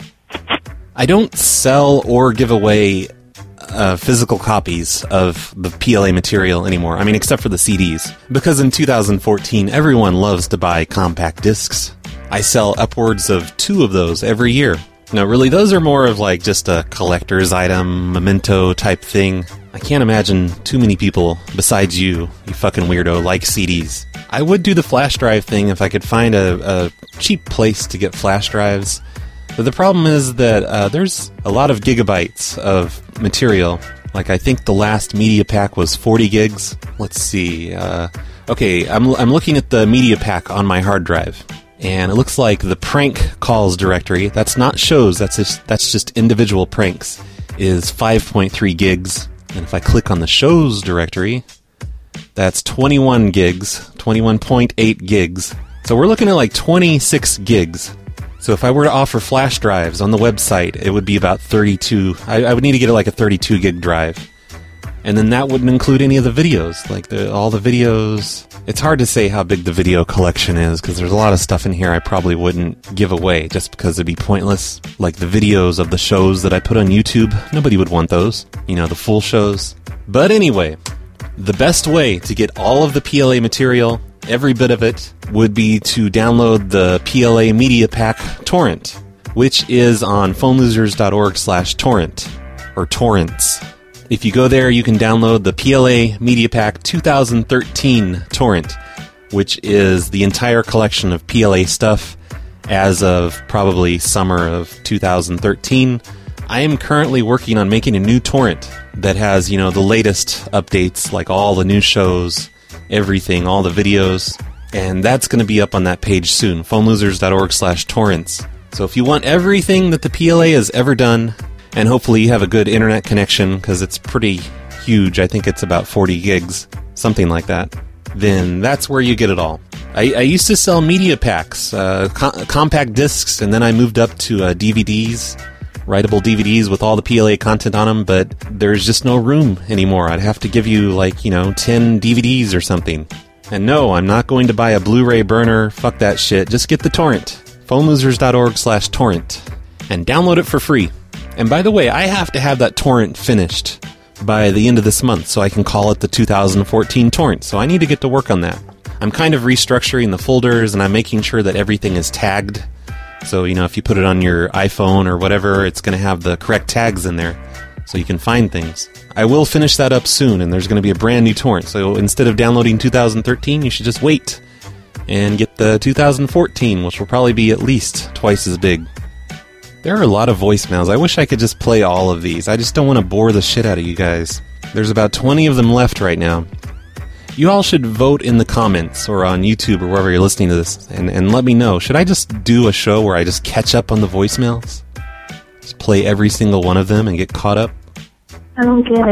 I don't sell or give away uh, physical copies of the P L A material anymore. I mean, except for the C Ds. Because in two thousand fourteen, everyone loves to buy compact discs. I sell upwards of two of those every year. No, really, those are more of like just a collector's item, memento type thing. I can't imagine too many people besides you, you fucking weirdo, like C Ds. I would do the flash drive thing if I could find a, a cheap place to get flash drives. But the problem is that uh, there's a lot of gigabytes of material. Like, I think the last media pack was forty gigs. Let's see. Uh, okay, I'm, I'm looking at the media pack on my hard drive. And it looks like the prank calls directory, that's not shows, that's just, that's just individual pranks, is five point three gigs. And if I click on the shows directory, that's twenty-one gigs, twenty-one point eight gigs. So we're looking at like twenty-six gigs. So if I were to offer flash drives on the website, it would be about thirty-two. I, I would need to get like a thirty-two gig drive. And then that wouldn't include any of the videos, like the, all the videos. It's hard to say how big the video collection is, because there's a lot of stuff in here I probably wouldn't give away, just because it'd be pointless. Like the videos of the shows that I put on YouTube, nobody would want those. You know, the full shows. But anyway, the best way to get all of the P L A material, every bit of it, would be to download the P L A Media Pack torrent, which is on phonelosers.org slash torrent, or torrents. If you go there, you can download the P L A Media Pack two thousand thirteen torrent, which is the entire collection of P L A stuff as of probably summer of two thousand thirteen. I am currently working on making a new torrent that has, you know, the latest updates, like all the new shows, everything, all the videos, and that's going to be up on that page soon, phonelosers.org slash torrents. So if you want everything that the P L A has ever done, and hopefully you have a good internet connection, because it's pretty huge. I think it's about forty gigs, something like that. Then that's where you get it all. I, I used to sell media packs, uh, com- compact discs, and then I moved up to uh, D V Ds, writable D V Ds with all the P L A content on them, but there's just no room anymore. I'd have to give you, like, you know, ten D V Ds or something. And no, I'm not going to buy a Blu-ray burner. Fuck that shit. Just get the torrent. phonelosers.org slash torrent. And download it for free. And by the way, I have to have that torrent finished by the end of this month so I can call it the two thousand fourteen torrent. So I need to get to work on that. I'm kind of restructuring the folders, and I'm making sure that everything is tagged. So, you know, if you put it on your iPhone or whatever, it's going to have the correct tags in there so you can find things. I will finish that up soon, and there's going to be a brand new torrent. So instead of downloading two thousand thirteen, you should just wait and get the two thousand fourteen, which will probably be at least twice as big. There are a lot of voicemails. I wish I could just play all of these. I just don't want to bore the shit out of you guys. There's about twenty of them left right now. You all should vote in the comments or on YouTube or wherever you're listening to this and, and let me know. Should I just do a show where I just catch up on the voicemails? Just play every single one of them and get caught up? I don't get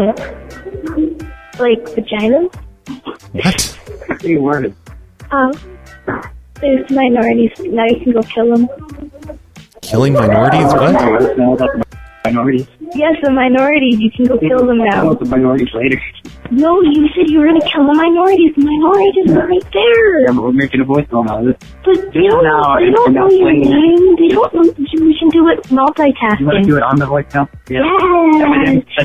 it. Like vagina? What? What are you learning? Um, there's minorities. Now you can go kill them. Killing minorities? What? Minorities? Yes, the minorities. You can go kill them now. I'll the minorities later. No, you said you were going to kill the minorities. The minorities are right there. Yeah, but we're making a voicemail now. But they don't, now, they don't know your name. They don't know. We can do it multitasking. You want to do it on the voicemail? Yeah. Yes.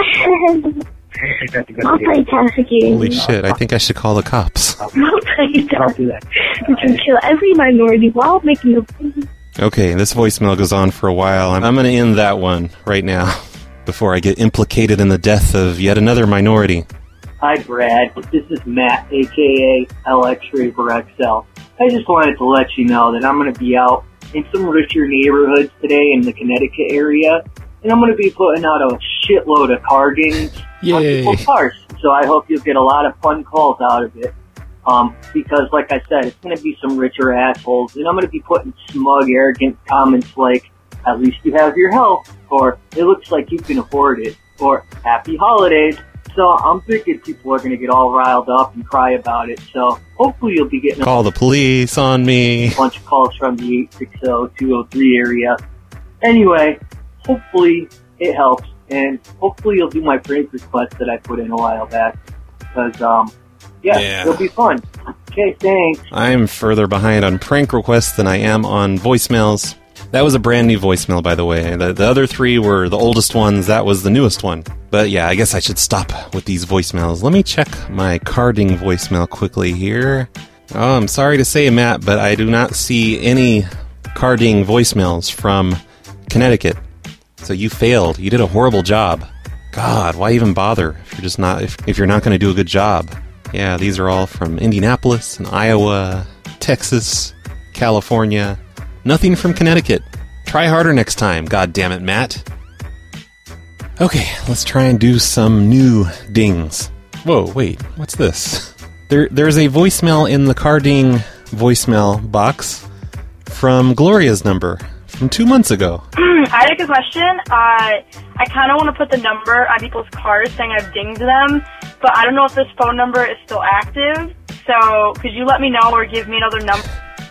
Yes. Multitasking. Holy shit, I think I should call the cops. Multitasking. I'll do that. We can kill every minority while making a... Okay, this voicemail goes on for a while. I'm, I'm going to end that one right now before I get implicated in the death of yet another minority. Hi, Brad. This is Matt, a k a. L X-Ray for X L. I just wanted to let you know that I'm going to be out in some richer neighborhoods today in the Connecticut area, and I'm going to be putting out a shitload of cardings on people's cars. So I hope you'll get a lot of fun calls out of it. Um, because, like I said, it's going to be some richer assholes, and I'm going to be putting smug, arrogant comments like, at least you have your health, or it looks like you can afford it, or happy holidays. So I'm thinking people are going to get all riled up and cry about it. So hopefully you'll be getting Call the police on me. a bunch of calls from the eight six zero, two oh three area. Anyway, hopefully it helps, and hopefully you'll do my prank request that I put in a while back, because, um, Yeah, yeah, it'll be fun. Okay, thanks. I'm further behind on prank requests than I am on voicemails. That was a brand new voicemail, by the way. The, the other three were the oldest ones. That was the newest one. But yeah, I guess I should stop with these voicemails. Let me check my carding voicemail quickly here. Oh, I'm sorry to say, Matt, but I do not see any carding voicemails from Connecticut. So you failed. You did a horrible job. God, why even bother if you're just not if, if you're not going to do a good job? Yeah, these are all from Indianapolis and Iowa, Texas, California. Nothing from Connecticut. Try harder next time, God damn it, Matt. Okay, let's try and do some new dings. Whoa, wait, what's this? There, there's a voicemail in the carding voicemail box from Gloria's number from two months ago. I had a good question. Uh, I kind of want to put the number on people's cars saying I've dinged them, but I don't know if this phone number is still active. So could you let me know or give me another number?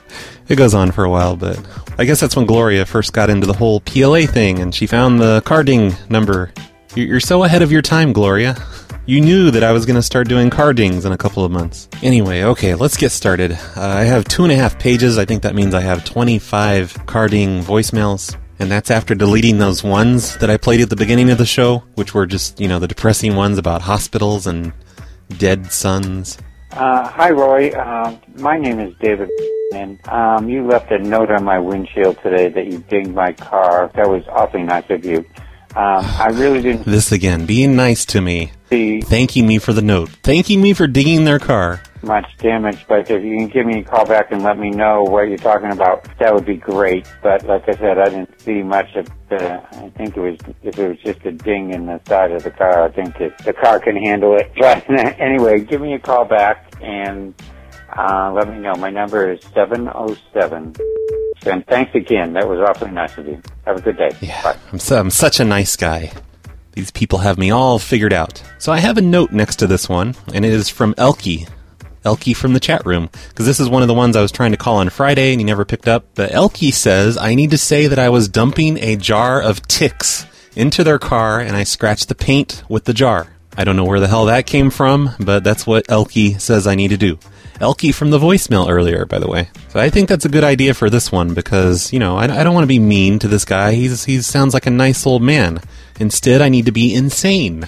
It goes on for a while, but I guess that's when Gloria first got into the whole P L A thing, and she found the carding number. You're so ahead of your time, Gloria. You knew that I was going to start doing cardings in a couple of months. Anyway, okay, let's get started. Uh, I have two and a half pages. I think that means I have twenty-five carding voicemails. And that's after deleting those ones that I played at the beginning of the show, which were just, you know, the depressing ones about hospitals and dead sons. Uh, hi, Roy. Uh, my name is David, and um, you left a note on my windshield today that you dinged my car. That was awfully nice of you. Um, I really didn't... This again, being nice to me. See... Thanking me for the note. Thanking me for dinging their car. Much damage, but if you can give me a call back and let me know what you're talking about, that would be great. But like I said, I didn't see much of the... I think it was... If it was just a ding in the side of the car, I think it, the car can handle it. But anyway, give me a call back and uh, let me know. My number is seven oh seven... And thanks again. That was awfully nice of you. Have a good day. Yeah, Bye. I'm, so, I'm such a nice guy. These people have me all figured out. So I have a note next to this one, and it is from Elkie. Elkie from the chat room. Because this is one of the ones I was trying to call on Friday, and he never picked up. But Elkie says, I need to say that I was dumping a jar of Ticks into their car, and I scratched the paint with the jar. I don't know where the hell that came from, but that's what Elkie says I need to do. Elkie from the voicemail earlier, by the way. So I think that's a good idea for this one because, you know, I, I don't want to be mean to this guy. He's he sounds like a nice old man. Instead, I need to be insane.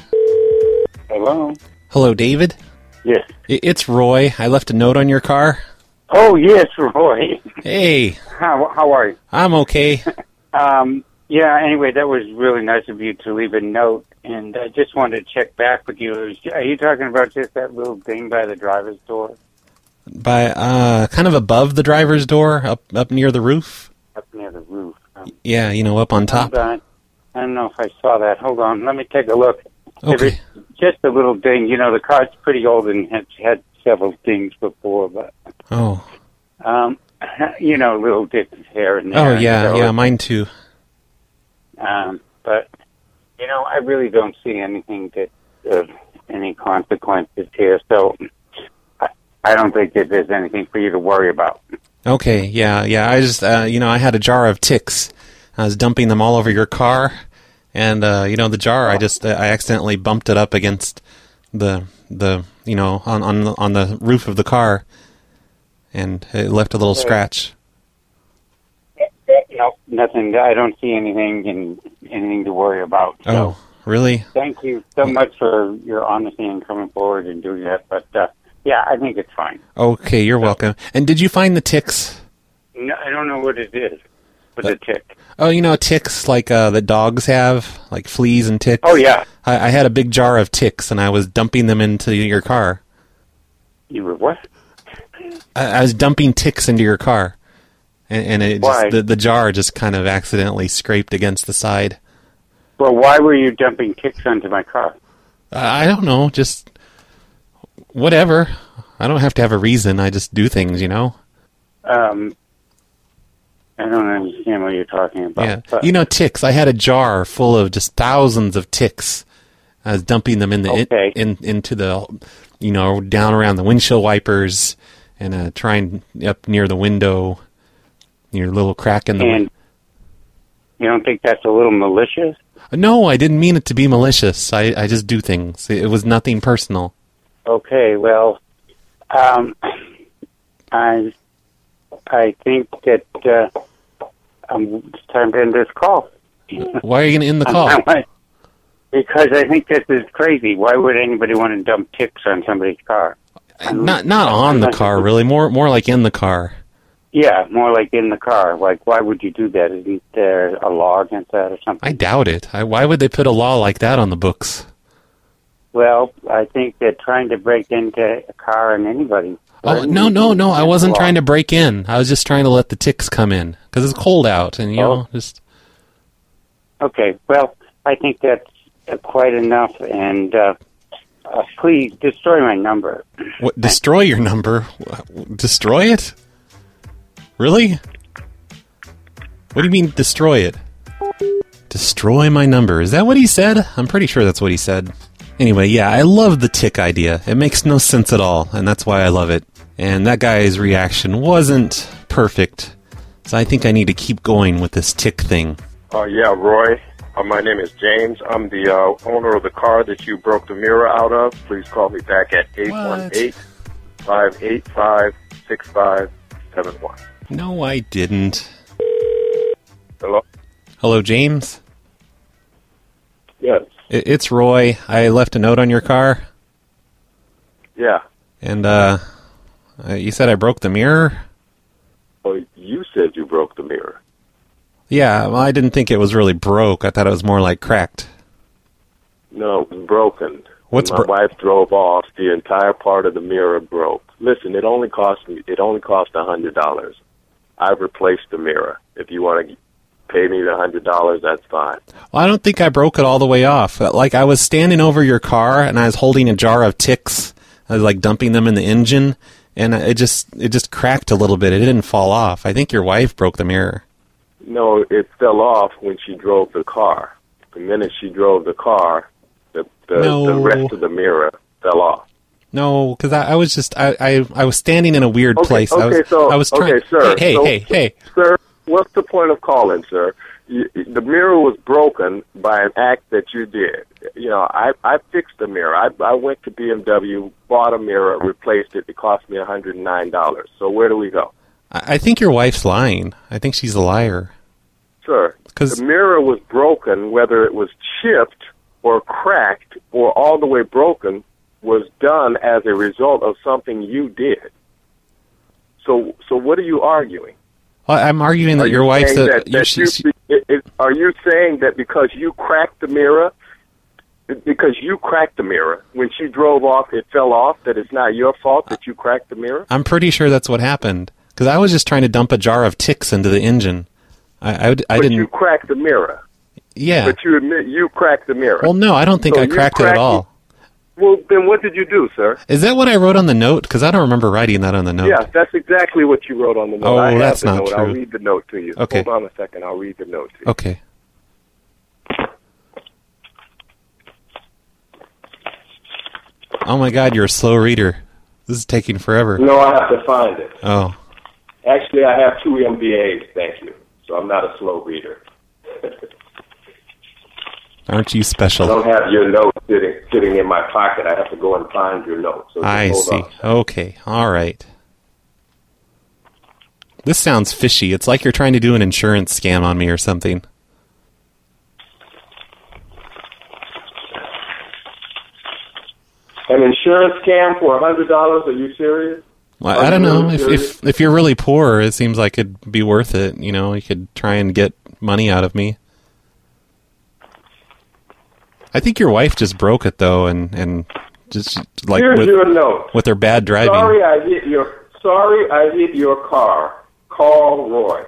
Hello? Hello, David? Yes. I, it's Roy. I left a note on your car. Oh, yes, Roy. Hey. How, how are you? I'm okay. um, yeah, anyway, that was really nice of you to leave a note. And I just wanted to check back with you. Are you talking about just that little thing by the driver's door? By, uh, kind of above the driver's door, up up near the roof? Up near the roof. Um, yeah, you know, up on top. I don't know if I saw that. Hold on, let me take a look. Okay. If it's just a little ding. You know, the car's pretty old and has had several dings before, but... Oh. Um, you know, little dings here and there. Oh, yeah, so yeah, mine too. Um, but, you know, I really don't see anything that of any consequences here, so... I don't think that there's anything for you to worry about. Okay, yeah, yeah. I just, uh, you know, I had a jar of Ticks. I was dumping them all over your car, and uh, you know, the jar, I just, uh, I accidentally bumped it up against the, the, you know, on on the, on the roof of the car, and it left a little Okay. scratch. Nope, nothing. I don't see anything and anything to worry about. So Oh, really? thank you so much for your honesty and coming forward and doing that. But uh, yeah, I think it's fine. Okay, you're welcome. And did you find the ticks? No, I don't know what it is. What's a tick? Oh, you know, ticks like uh, that dogs have, like fleas and ticks. Oh, yeah. I, I had a big jar of ticks, and I was dumping them into your car. You were what? I, I was dumping ticks into your car, and, and it Why? just, the, the jar just kind of accidentally scraped against the side. Well, why were you dumping ticks onto my car? Uh, I don't know, just whatever. I don't have to have a reason. I just do things, you know? Um, I don't understand what you're talking about. Yeah. But, You know, ticks. I had a jar full of just thousands of ticks. I was dumping them in the Okay. in, in into the, you know, down around the windshield wipers and uh, trying up near the window, near a little crack in the and you don't think that's a little malicious? No, I didn't mean it to be malicious. I, I just do things. It was nothing personal. Okay, well, um, I I think that uh, um, it's time to end this call. Why are you going to end the call? Because I think this is crazy. Why would anybody want to dump ticks on somebody's car? Not not on the car, really. More more like in the car. Yeah, more like in the car. Like, why would you do that? Isn't there a law against that or something? I doubt it. I, why would they put a law like that on the books? Well, I think that trying to break into a car and anybody... Oh, no, no, no. I wasn't trying to break in. I was just trying to let the ticks come in. Because it's cold out, and, you Oh. know, just... Okay, well, I think that's uh, quite enough, and uh, uh, please destroy my number. What, destroy your number? Destroy it? Really? What do you mean, destroy it? Destroy my number. Is that what he said? I'm pretty sure that's what he said. Anyway, yeah, I love the tick idea. It makes no sense at all, and that's why I love it. And that guy's reaction wasn't perfect, so I think I need to keep going with this tick thing. Uh, yeah, Roy. Uh, my name is James. I'm the uh, owner of the car that you broke the mirror out of. Please call me back at eight one eight, five eight five, six five seven one. No, I didn't. Hello? Hello, James? Yes. I- It's Roy. I left a note on your car, Yeah. and uh, uh, you said I broke the mirror? Oh, you said you broke the mirror. Yeah, well, I didn't think it was really broke. I thought it was more like cracked. No, it was broken. What's when my bro- wife drove off, the entire part of the mirror broke. Listen, it only cost me. It only cost a hundred dollars. I've replaced the mirror. If you want to pay me the hundred dollars, that's fine. Well, I don't think I broke it all the way off. Like, I was standing over your car, and I was holding a jar of ticks. I was, like, dumping them in the engine, and it just it just cracked a little bit. It didn't fall off. I think your wife broke the mirror. No, it fell off when she drove the car. The minute she drove the car, the the, No. the rest of the mirror fell off. No, because I, I was just I, I I was standing in a weird Okay, place. okay, I was so I was trying. okay, sir. Hey, so, hey, hey, hey. sir. What's the point of calling, sir? You, the mirror was broken by an act that you did. You know, I I fixed the mirror. I I went to B M W, bought a mirror, replaced it. It cost me a hundred and nine dollars. So where do we go, I, I think your wife's lying. I think she's a liar. sir? The mirror was broken, whether it was chipped or cracked or all the way broken, was done as a result of something you did. So, so what are you arguing? Well, I'm arguing that Are your you wife's saying a. that, you- that she- you, she- it, it, are you saying that because you cracked the mirror, because you cracked the mirror when she drove off, it fell off? That it's not your fault that you cracked the mirror? I'm pretty sure that's what happened. Because I was just trying to dump a jar of ticks into the engine. I I, would- I but didn't. you cracked the mirror. Yeah. But you admit you cracked the mirror. Well, no, I don't think So I you cracked it at cracked all. Well, then what did you do, sir? Is that what I wrote on the note? Because I don't remember writing that on the note. Yeah, that's exactly what you wrote on the note. Oh, I have that's the not note. true. I'll read the note to you. Okay. Hold on a second. I'll read the note to you. Okay. Oh my God, you're a slow reader. This is taking forever. No, I have to find it. Oh. Actually, I have two M B As, thank you. So I'm not a slow reader. Aren't you I special? don't have your note sitting sitting in my pocket. I have to go and find your note. So just I hold see. on. Okay. All right. This sounds fishy. It's like you're trying to do an insurance scam on me or something. An insurance scam for a hundred dollars? Are you serious? Well, Are I don't you know. really If, serious? if if you're really poor, it seems like it'd be worth it. You know, you could try and get money out of me. I think your wife just broke it though, and and just like Here's with, your note. with her bad driving. Sorry, I hit your. Sorry, I hit your car. Call Roy.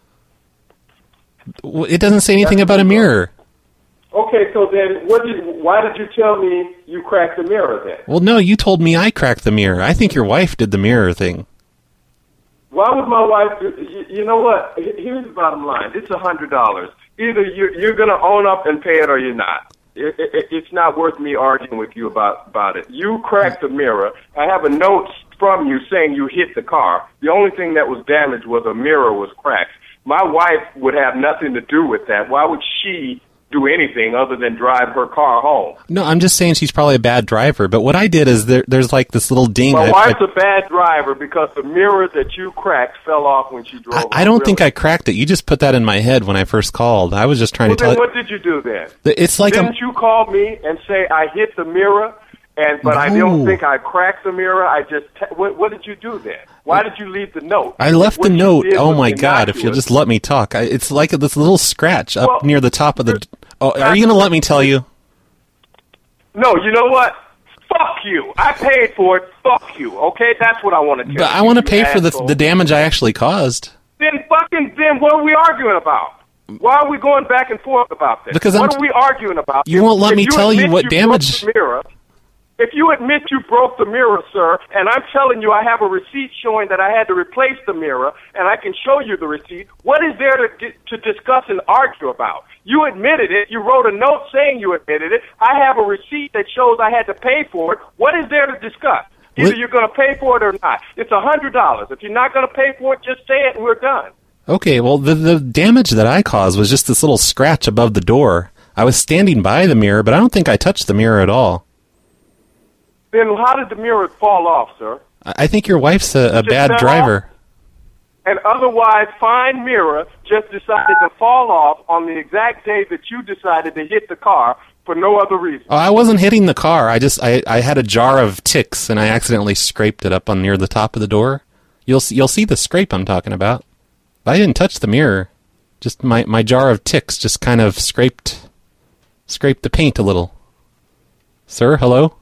Well, it doesn't say anything about a mirror. Okay, so then, what did? Why did you tell me you cracked the mirror then? Well, no, you told me I cracked the mirror. I think your wife did the mirror thing. Why would my wife? Do, you, you know what? Here's the bottom line. It's a hundred dollars. Either you're, you're going to own up and pay it, or you're not. It, it, it's not worth me arguing with you about about it. You cracked the mirror. I have a note from you saying you hit the car. The only thing that was damaged was a mirror was cracked. My wife would have nothing to do with that. Why would she do anything other than drive her car home. No, I'm just saying she's probably a bad driver. But what I did is there, there's like this little ding. My I, wife's I, a bad driver because the mirror that you cracked fell off when she drove. I, I don't think I cracked it. You just put that in my head when I first called. I was just trying well, to tell then you. what did you do then? It's like Didn't a, you call me and say I hit the mirror, and but I No. don't think I cracked the mirror? I just t- what, what did you do then? Why did you leave the note? I left What the you note. did Oh was my God! If you'll innocuous. just let me talk, I, it's like this little scratch up Well, near the top of the. Oh, are you going to let me tell you? No, you know what? Fuck you. I paid for it. Fuck you. Okay, that's what I want to tell But you. I want to you pay for the asshole. the damage I actually caused. Then fucking then what are we arguing about? Why are we going back and forth about this? Because what I'm- are we arguing about? You If- won't let if me tell you admit what broke damage- the mirror, if you admit you broke the mirror, sir, and I'm telling you I have a receipt showing that I had to replace the mirror, and I can show you the receipt, what is there to get, to discuss and argue about? You admitted it. You wrote a note saying you admitted it. I have a receipt that shows I had to pay for it. What is there to discuss? Either What- you're going to pay for it or not. It's a hundred dollars. If you're not going to pay for it, just say it and we're done. Okay, well, the the damage that I caused was just this little scratch above the door. I was standing by the mirror, but I don't think I touched the mirror at all. Then how did the mirror fall off, sir? I I think your wife's a, a Just bad fell driver. An otherwise fine mirror just decided to fall off on the exact day that you decided to hit the car for no other reason. Oh, I wasn't hitting the car. I just I, I had a jar of ticks and I accidentally scraped it up on near the top of the door. You'll see, you'll see the scrape I'm talking about. I didn't touch the mirror. Just my, my jar of ticks just kind of scraped scraped the paint a little. Sir, hello?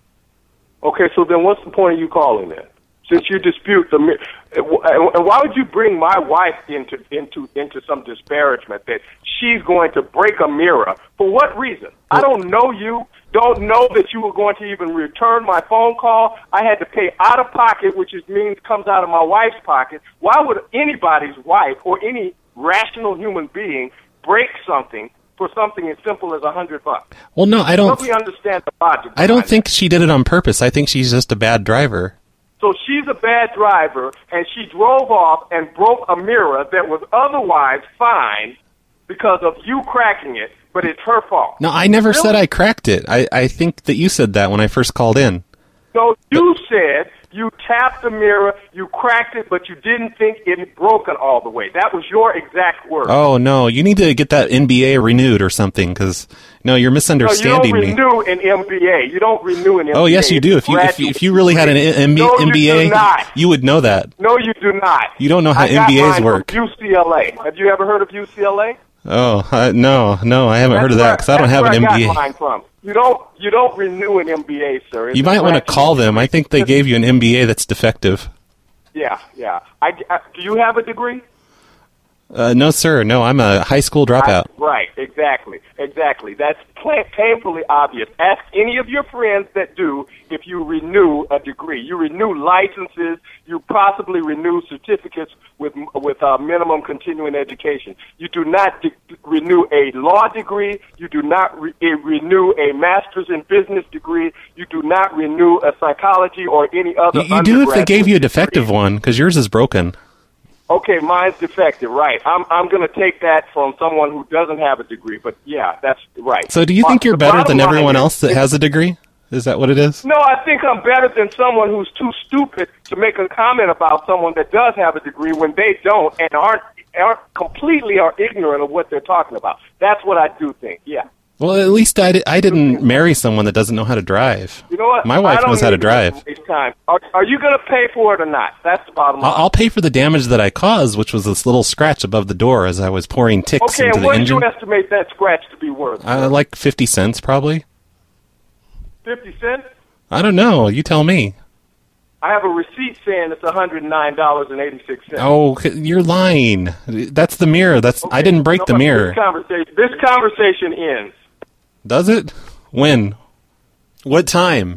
Okay, so then what's the point of you calling then? Since you dispute the mirror, and why would you bring my wife into into into some disparagement that she's going to break a mirror? For what reason? I don't know you. Don't know that you were going to even return my phone call. I had to pay out of pocket, which is means comes out of my wife's pocket. Why would anybody's wife or any rational human being break something for something as simple as a hundred bucks? Well, no, I don't. Help me understand the logic. I don't think she did it on purpose. I think she's just a bad driver. So she's a bad driver, and she drove off and broke a mirror that was otherwise fine because of you cracking it, but it's her fault. No, I never Really? said I cracked it. I, I think that you said that when I first called in. So you said you tapped the mirror, you cracked it, but you didn't think it had broken all the way. That was your exact word. Oh, no, you need to get that N B A renewed or something, because, no, you're misunderstanding no, you me. don't renew an M B A. You don't renew an M B A. Oh, yes, you do. If you if you, if you really had an M- No, you M B A, do not. you would know that. No, you do not. You don't know how I got M B As mine work. from U C L A. Have you ever heard of U C L A? Oh, uh, no, no, I haven't That's heard of where- that, because I don't that's have an where M I B got A. mine from. You don't you don't renew an M B A, sir. It's You a might want to fraction. call them. I think they gave you an M B A that's defective. Yeah, yeah. I, I, do you have a degree? Uh, no, sir. No, I'm a high school dropout. I- right, exactly, exactly. That's pla- painfully obvious. Ask any of your friends that do if you renew a degree. You renew licenses. You possibly renew certificates with with uh, minimum continuing education. You do not de- renew a law degree. You do not re- eh, renew a master's in business degree. You do not renew a psychology or any other. You, you do if they undergraduate gave you a defective one, because yours is broken. Okay, mine's defective, right. I'm I'm going to take that from someone who doesn't have a degree, but yeah, that's right. So do you think Uh, you're the better bottom than line everyone is- else that has a degree? Is that what it is? No, I think I'm better than someone who's too stupid to make a comment about someone that does have a degree when they don't and aren't aren't completely are ignorant of what they're talking about. That's what I do think, yeah. Well, at least I, di- I didn't marry someone that doesn't know how to drive. You know what? My wife I don't knows how to need drive. waste time. Are, are you going to pay for it or not? That's the bottom line. I'll, I'll pay for the damage that I caused, which was this little scratch above the door as I was pouring ticks Okay, into and the what did engine. you estimate that scratch to be worth? Uh, like fifty cents, probably. fifty cents? I don't know. You tell me. I have a receipt saying it's one hundred nine dollars and eighty-six cents. Oh, c- you're lying. That's the mirror. That's I didn't break the No, mirror. This conversation, this conversation ends. Does it? When? What time?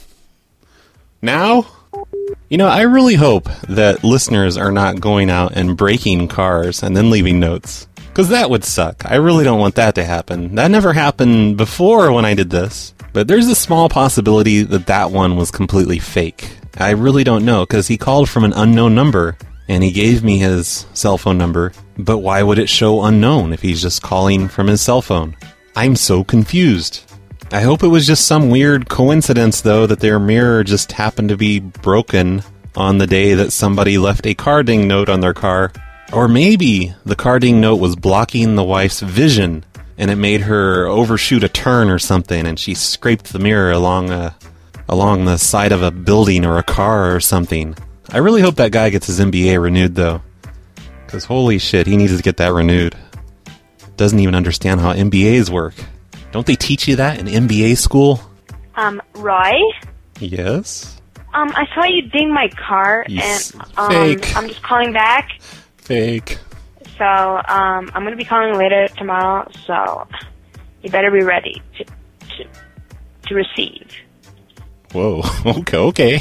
Now? You know, I really hope that listeners are not going out and breaking cars and then leaving notes. Because that would suck. I really don't want that to happen. That never happened before when I did this. But there's a small possibility that that one was completely fake. I really don't know, because he called from an unknown number, and he gave me his cell phone number. But why would it show unknown if he's just calling from his cell phone? I'm so confused. I hope it was just some weird coincidence, though, that their mirror just happened to be broken on the day that somebody left a carding note on their car. Or maybe the carding note was blocking the wife's vision, and it made her overshoot a turn or something, and she scraped the mirror along a, along the side of a building or a car or something. I really hope that guy gets his M B A renewed, though. Because holy shit, he needs to get that renewed. Doesn't even understand how M B As work. Don't they teach you that in M B A school? Um, Roy? Yes? Um, I saw you ding my car, You s- and um, fake. I'm just calling back. Fake. So, um, I'm gonna be calling later tomorrow, so you better be ready to to, to receive. Whoa, okay, okay.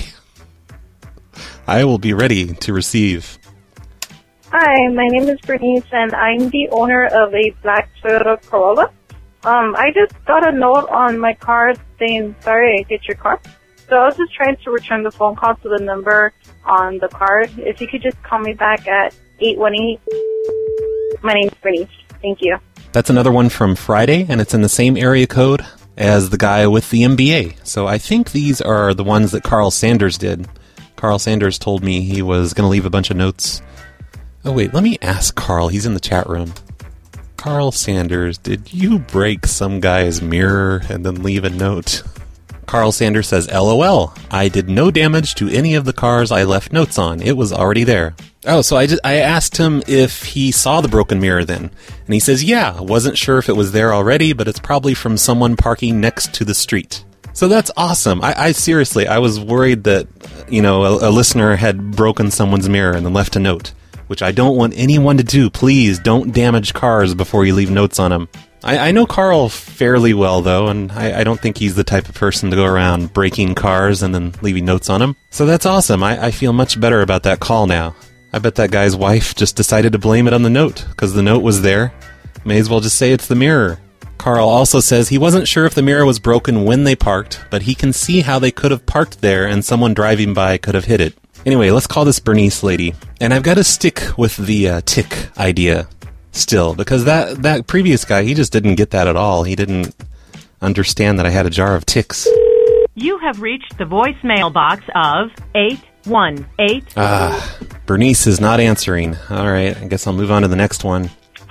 I will be ready to receive. Hi, my name is Bernice, and I'm the owner of a black Toyota Corolla. Um, I just got a note on my car saying, sorry, I hit your car. So I was just trying to return the phone call to the number on the card. If you could just call me back at eight one eight. My name's Bernice. Thank you. That's another one from Friday, and it's in the same area code as the guy with the M B A. So I think these are the ones that Carl Sanders did. Carl Sanders told me he was going to leave a bunch of notes. Oh, wait, let me ask Carl. He's in the chat room. Carl Sanders, did you break some guy's mirror and then leave a note? Carl Sanders says, LOL, I did no damage to any of the cars I left notes on. It was already there. Oh, so I, just, I asked him if he saw the broken mirror then. And he says, yeah, wasn't sure if it was there already, but it's probably from someone parking next to the street. So that's awesome. I, I seriously, I was worried that, you know, a, a listener had broken someone's mirror and then left a note, which I don't want anyone to do. Please don't damage cars before you leave notes on them. I, I know Carl fairly well, though, and I, I don't think he's the type of person to go around breaking cars and then leaving notes on them. So that's awesome. I, I feel much better about that call now. I bet that guy's wife just decided to blame it on the note, because the note was there. May as well just say it's the mirror. Carl also says he wasn't sure if the mirror was broken when they parked, but he can see how they could have parked there and someone driving by could have hit it. Anyway, let's call this Bernice lady. And I've got to stick with the uh, tick idea still, because that, that previous guy, he just didn't get that at all. He didn't understand that I had a jar of ticks. You have reached the voicemail box of eight one eight. Ah, Bernice is not answering. All right, I guess I'll move on to the next one.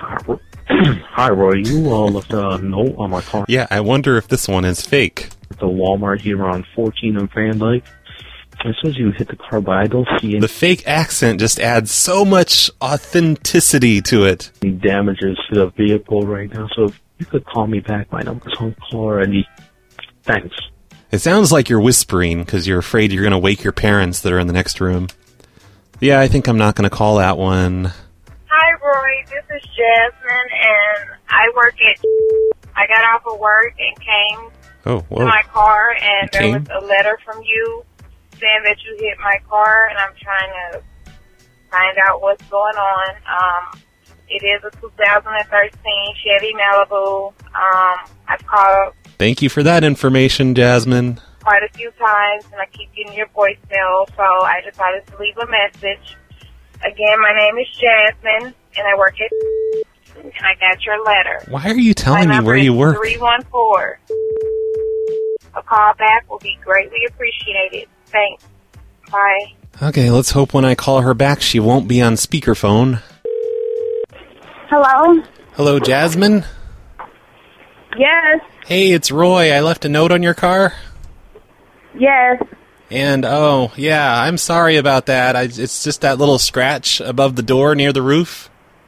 Hi, Roy. You uh, left a note on my car. Yeah, I wonder if this one is fake. At the Walmart here on fourteen and Van Dyke. It says you hit the car, but I don't see any. The fake accent just adds so much authenticity to it. Any damages to the vehicle right now, so if you could call me back, my number's on call already. Thanks. It sounds like you're whispering because you're afraid you're going to wake your parents that are in the next room. Yeah, I think I'm not going to call that one. Hi, Roy. This is Jasmine, and I work at... I got off of work and came Oh, whoa. to my car, and You there came? was a letter from you saying that you hit my car, and I'm trying to find out what's going on. Um, it is a two thousand thirteen Chevy Malibu. Um, I've called Thank you for that information, Jasmine. quite a few times, and I keep getting your voicemail, so I decided to leave a message. Again, my name is Jasmine, and I work at... and I got your letter. Why are you telling My me where number you is work? three one four. A call back will be greatly appreciated. Thanks. Bye. Okay, let's hope when I call her back she won't be on speakerphone. Hello? Hello, Jasmine? Yes. Hey, it's Roy. I left a note on your car. Yes. And, oh, yeah, I'm sorry about that. I, it's just that little scratch above the door near the roof.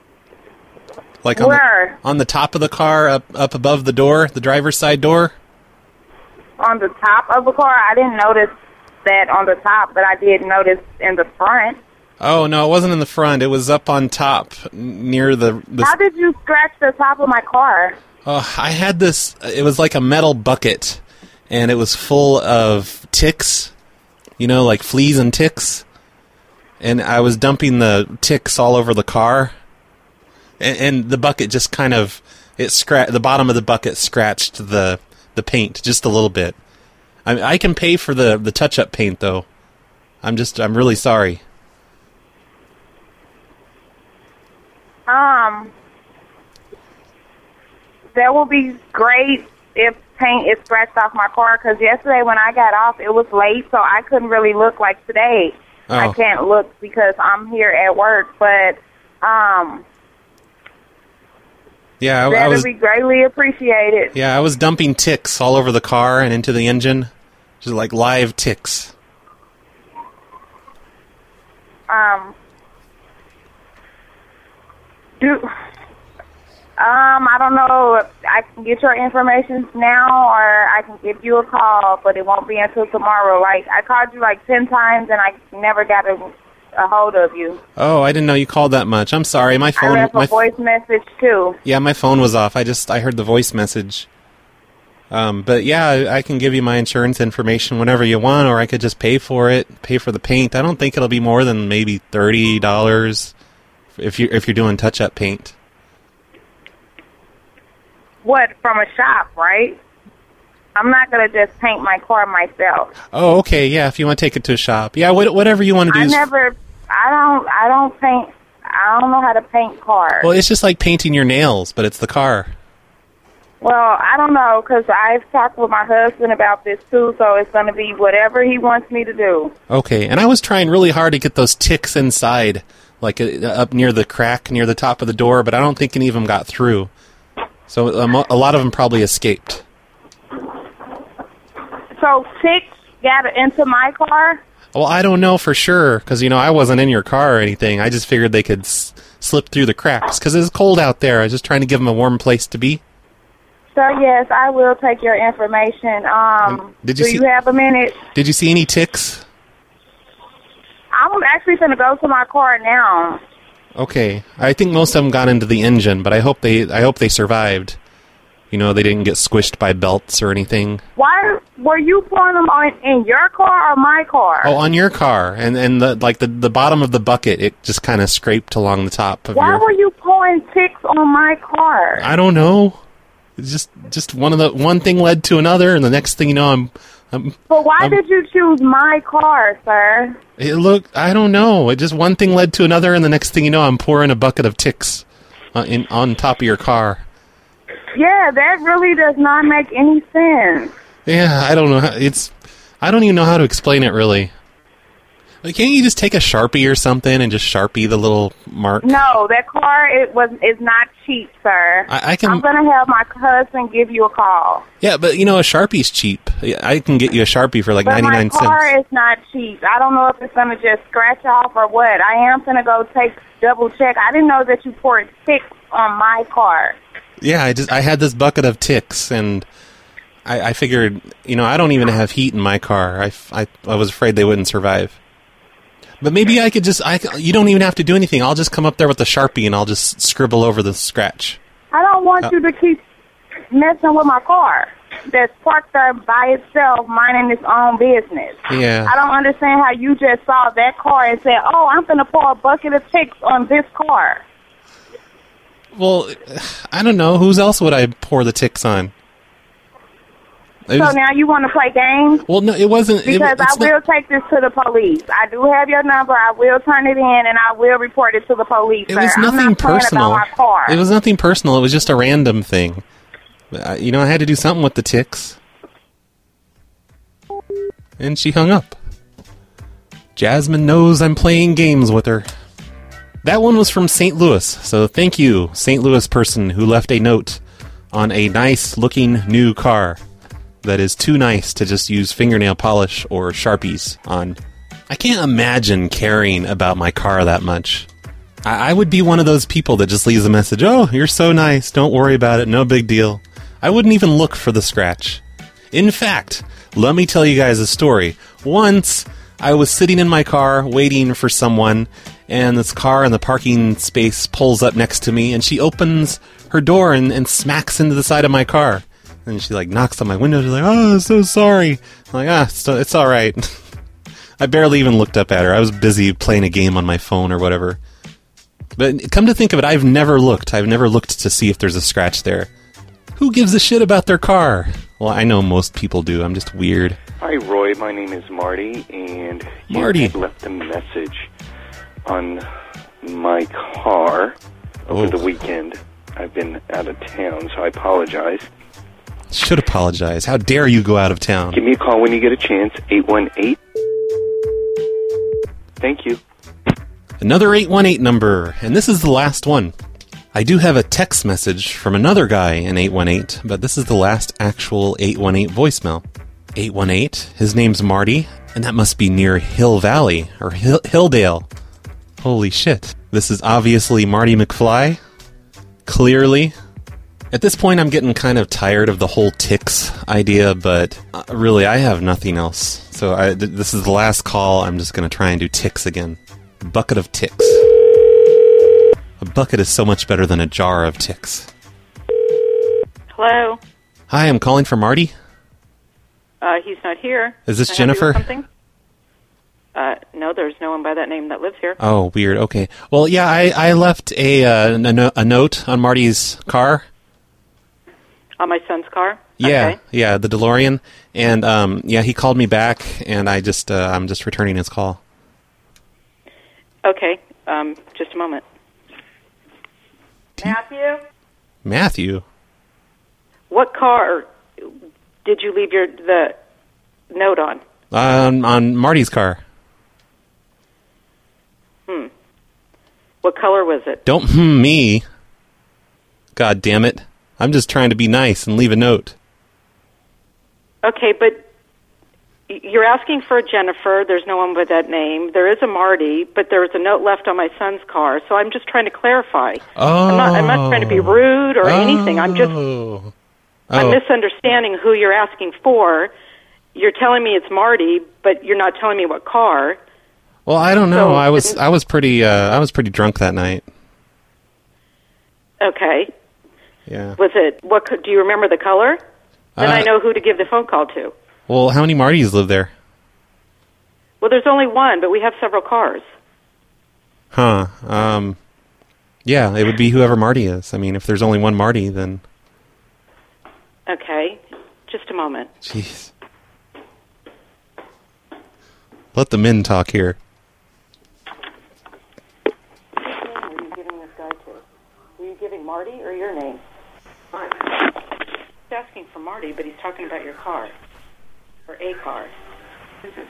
Like on Where? The, on the top of the car, up, up above the door, the driver's side door. On the top of the car? I didn't notice that on the top, but I did notice in the front. Oh, no, it wasn't in the front. It was up on top n- near the... the How did you scratch the top of my car? Oh, I had this, it was like a metal bucket, and it was full of ticks, you know, like fleas and ticks, and I was dumping the ticks all over the car, and, and the bucket just kind of, it scra- the bottom of the bucket scratched the the paint just a little bit. I, I can pay for the, the touch-up paint, though. I'm just, I'm really sorry. Um... that will be great if paint is scratched off my car, because yesterday when I got off, it was late, so I couldn't really look like today. Oh. I can't look because I'm here at work, but um, Yeah, I, that I would was. be greatly appreciated. Yeah, I was dumping ticks all over the car and into the engine, just like live ticks. Um, do um, I don't know if I can get your information now, or I can give you a call, but it won't be until tomorrow. Like, I called you like ten times, and I never got a, a hold of you. Oh, I didn't know you called that much. I'm sorry, my I phone. left a my f- voice message too. yeah, my phone was off. I just I heard the voice message. Um, but yeah, I, I can give you my insurance information whenever you want, or I could just pay for it, pay for the paint. I don't think it'll be more than maybe thirty dollars if you if you're doing touch-up paint. What, from a shop, right? I'm not gonna just paint my car myself. Oh, okay, yeah. If you want to take it to a shop, yeah, what, whatever you want to do. I is- never, I don't, I don't paint. I don't know how to paint cars. Well, it's just like painting your nails, but it's the car. Well, I don't know, because I've talked with my husband about this too, so it's going to be whatever he wants me to do. Okay, and I was trying really hard to get those ticks inside, like uh, up near the crack near the top of the door, but I don't think any of them got through. So um, a lot of them probably escaped. So ticks got into my car? Well, I don't know for sure, because, you know, I wasn't in your car or anything. I just figured they could s- slip through the cracks, because it's cold out there. I was just trying to give them a warm place to be. So, yes, I will take your information. Um, Did you do see- you have a minute? Did you see any ticks? I'm actually going to go to my car now. Okay, I think most of them got into the engine, but I hope they I hope they survived. You know, they didn't get squished by belts or anything. Why were you pouring them on in your car or my car? Oh, on your car, and and the like the, the bottom of the bucket, it just kind of scraped along the top of Why your. were you pouring ticks on my car? I don't know. It's just just one of the one thing led to another, and the next thing you know, I'm. I'm But why I'm- did you choose my car, sir? It looked. I don't know. It just one thing led to another, and the next thing you know, I'm pouring a bucket of ticks uh, in on top of your car. Yeah, that really does not make any sense. Yeah, I don't know. How, it's. I don't even know how to explain it really. Like, can't you just take a Sharpie or something and just Sharpie the little mark? No, that car it was is not cheap, sir. I, I can. I'm gonna have my husband give you a call. Yeah, but you know, a Sharpie's cheap. I can get you a Sharpie for like But ninety-nine my car cents. is not cheap. I don't know if it's gonna just scratch off or what. I am gonna go take double check. I didn't know that you poured ticks on my car. Yeah, I just I had this bucket of ticks, and I, I figured, you know, I don't even have heat in my car. I, I, I was afraid they wouldn't survive. But maybe I could just, I, you don't even have to do anything. I'll just come up there with the Sharpie and I'll just scribble over the scratch. I don't want Uh, you to keep messing with my car that's parked there by itself, minding its own business. Yeah. I don't understand how you just saw that car and said, oh, I'm going to pour a bucket of ticks on this car. Well, I don't know. Whose else would I pour the ticks on? It So was- now you want to play games? well, no, it wasn't. it- Because I it's will not- take this to the police. I do have your number. I will turn it in, and I will report it to the police. It sir. was I'm nothing not playing personal. About my car. It was nothing personal. It was just a random thing. I, you know, I had to do something with the ticks. And she hung up. Jasmine knows I'm playing games with her. That one was from Saint Louis, so thank you, Saint Louis person who left a note on a nice-looking new car that is too nice to just use fingernail polish or Sharpies on. I can't imagine caring about my car that much. I, I would be one of those people that just leaves a message, oh, you're so nice, don't worry about it, no big deal. I wouldn't even look for the scratch. In fact, let me tell you guys a story. Once, I was sitting in my car waiting for someone, and this car in the parking space pulls up next to me, and she opens her door and, and smacks into the side of my car. And she, like, knocks on my window. She's like, oh, so sorry. I'm like, ah, it's, it's all right. I barely even looked up at her. I was busy playing a game on my phone or whatever. But come to think of it, I've never looked. I've never looked to see if there's a scratch there. Who gives a shit about their car? Well, I know most people do. I'm just weird. Hi, Roy. My name is Marty, and you Marty. had left a message on my car over Oh. the weekend. I've been out of town, so I apologize. Should apologize. How dare you go out of town? Give me a call when you get a chance, eight one eight. Thank you. Another eight one eight number, and this is the last one. I do have a text message from another guy in eight one eight, but this is the last actual eight one eight voicemail. eight one eight, his name's Marty, and that must be near Hill Valley, or Hill- Hilldale. Holy shit. This is obviously Marty McFly. Clearly. At this point, I'm getting kind of tired of the whole ticks idea, but uh, really, I have nothing else. So I, th- this is the last call. I'm just going to try and do ticks again. Bucket of ticks. A bucket is so much better than a jar of ticks. Hello. Hi, I'm calling for Marty. Uh, he's not here. Is this Can I help you with Jennifer? something? Uh, no, there's no one by that name that lives here. Oh, weird. Okay. Well, yeah, I, I left a, uh, a, no- a note on Marty's car. On my son's car? Yeah, Okay. yeah, the DeLorean. And, um, yeah, he called me back, and I just, uh, I'm just returning his call. Okay. Um, just a moment. Matthew? Matthew? What car did you leave your the note on? On, on Marty's car. Hmm. What color was it? Don't hmm me. God damn it. I'm just trying to be nice and leave a note. Okay, but y- you're asking for a Jennifer. There's no one with that name. There is a Marty, but there was a note left on my son's car, so I'm just trying to clarify. Oh. I'm not, I'm not trying to be rude or anything. I'm just Oh. I'm misunderstanding who you're asking for. You're telling me it's Marty, but you're not telling me what car. Well, I don't know. So- I was I was pretty uh, I was pretty drunk that night. Okay. Yeah. Was it, what, co- do you remember the color? Then Uh, I know who to give the phone call to. Well, how many Martys live there? Well, there's only one, but we have several cars. Huh. Um. Yeah, it would be whoever Marty is. I mean, if there's only one Marty, then Okay. Just a moment. jeez. Let the men talk here. What name are you giving this guy to? Were you giving Marty or your name? Mine. He's asking for Marty, but he's talking about your car. Or a car. Who's this?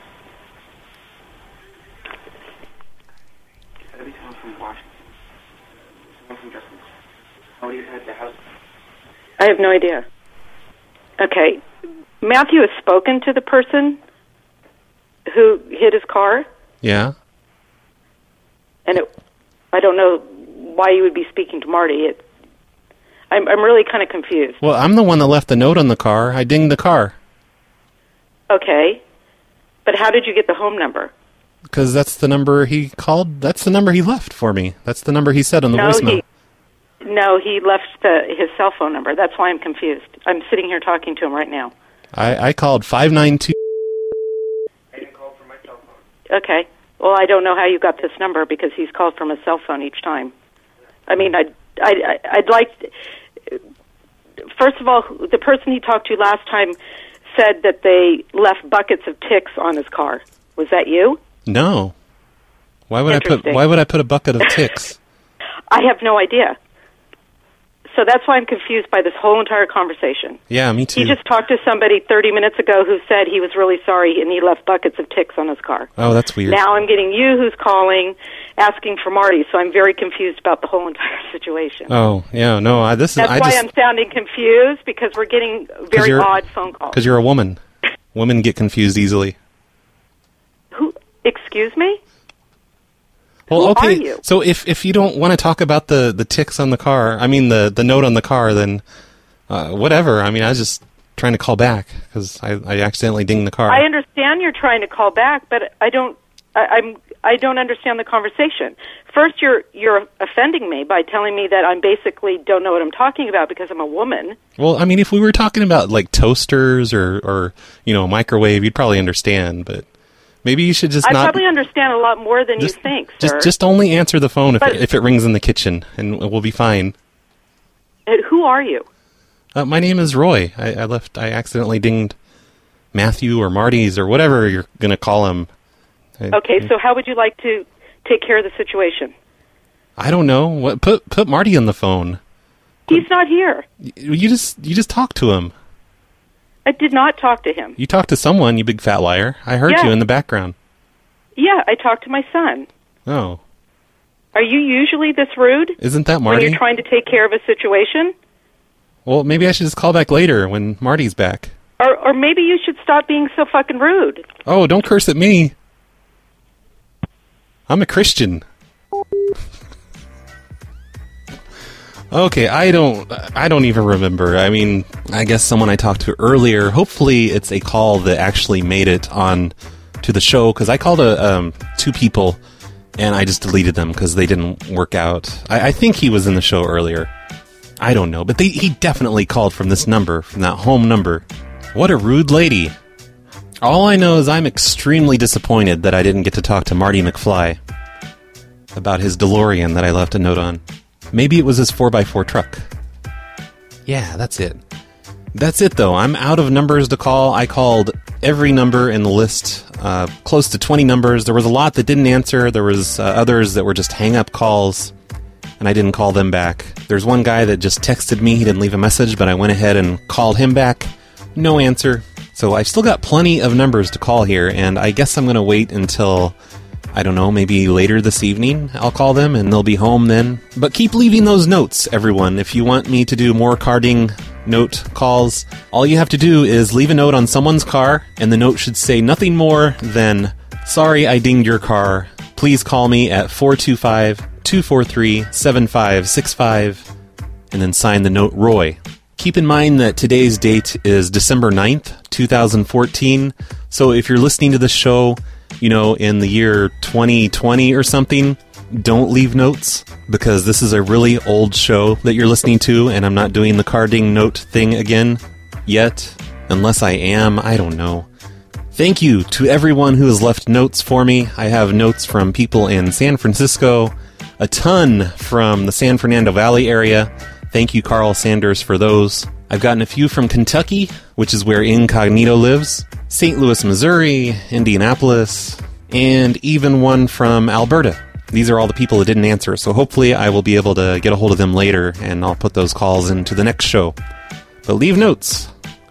Gotta be someone from Washington. Someone from Justin. Oh, you had the house. I have no idea. Okay. Matthew has spoken to the person who hit his car, Yeah. and it, I don't know why you would be speaking to Marty. It, I'm, I'm really kind of confused. Well, I'm the one that left the note on the car. I dinged the car Okay. But how did you get the home number? because that's the number he called. That's the number he left for me. That's the number he said on the no, voicemail. he, no, he left the, his cell phone number. That's why I'm confused. I'm sitting here talking to him right now. I, I called five nine two. Okay. Well, I don't know how you got this number because he's called from a cell phone each time. I mean, I'd, I'd, I'd like... First of all, the person he talked to last time said that they left buckets of ticks on his car. Was that you? No. Why would I put Interesting. Why would I put a bucket of ticks? I have no idea. So that's why I'm confused by this whole entire conversation. Yeah, me too. He just talked to somebody thirty minutes ago who said he was really sorry and he left buckets of ticks on his car. Oh, that's weird. Now I'm getting you who's calling, asking for Marty, so I'm very confused about the whole entire situation. Oh, yeah, no. I this is That's I why just I'm sounding confused, because we're getting very you're- odd phone calls. because you're a woman. Women get confused easily. Who? Excuse me? Well, Who okay. are you? So if if you don't want to talk about the, the ticks on the car, I mean the, the note on the car, then uh, whatever. I mean, I was just trying to call back because I, I accidentally dinged the car. I understand you're trying to call back, but I don't. I, I'm. I don't understand the conversation. First, you're you're offending me by telling me that I'm basically don't know what I'm talking about because I'm a woman. Well, I mean, if we were talking about like toasters or, or you know, a microwave, you'd probably understand. But maybe you should just I not. probably understand a lot more than just, you think, sir. Just just only answer the phone if But- it, if it rings in the kitchen, and we'll be fine. Uh, Who are you? Uh, my name is Roy. I, I left. I accidentally dinged Matthew or Marty's or whatever you're gonna call him. I, Okay, so how would you like to take care of the situation? I don't know. What put put Marty on the phone. He's not here. You just you just talked to him. I did not talk to him. You talked to someone, you big fat liar. I heard Yeah. you in the background. Yeah, I talked to my son. Oh. Are you usually this rude? Isn't that When Marty? you're trying to take care of a situation? Well, maybe I should just call back later when Marty's back. Or or maybe you should stop being so fucking rude. Oh, don't curse at me. I'm a Christian. Okay, I don't I don't even remember. I mean, I guess someone I talked to earlier, hopefully it's a call that actually made it on to the show, because I called a, um, two people, and I just deleted them because they didn't work out. I, I think he was in the show earlier. I don't know, but they, he definitely called from this number, from that home number. What a rude lady. All I know is I'm extremely disappointed that I didn't get to talk to Marty McFly about his DeLorean that I left a note on. Maybe it was his four by four truck. Yeah, that's it. That's it, though. I'm out of numbers to call. I called every number in the list, uh, close to twenty numbers. There was a lot that didn't answer. There was uh, others that were just hang-up calls, and I didn't call them back. There's one guy that just texted me. He didn't leave a message, but I went ahead and called him back. No answer. So I've still got plenty of numbers to call here, and I guess I'm going to wait until, I don't know, maybe later this evening I'll call them, and they'll be home then. But keep leaving those notes, everyone. If you want me to do more carding note calls, all you have to do is leave a note on someone's car, and the note should say nothing more than, "Sorry I dinged your car. Please call me at four two five, two four three, seven five six five, and then sign the note Roy. Keep in mind that today's date is December ninth, twenty fourteen, so if you're listening to this show, you know, in the year twenty twenty or something, don't leave notes, because this is a really old show that you're listening to, and I'm not doing the carding note thing again yet. Unless I am, I don't know. Thank you to everyone who has left notes for me. I have notes from people in San Francisco, a ton from the San Fernando Valley area. Thank you, Carl Sanders, for those. I've gotten a few from Kentucky, which is where Incognito lives, Saint Louis, Missouri, Indianapolis, and even one from Alberta. These are all the people that didn't answer, so hopefully I will be able to get a hold of them later, and I'll put those calls into the next show. But leave notes.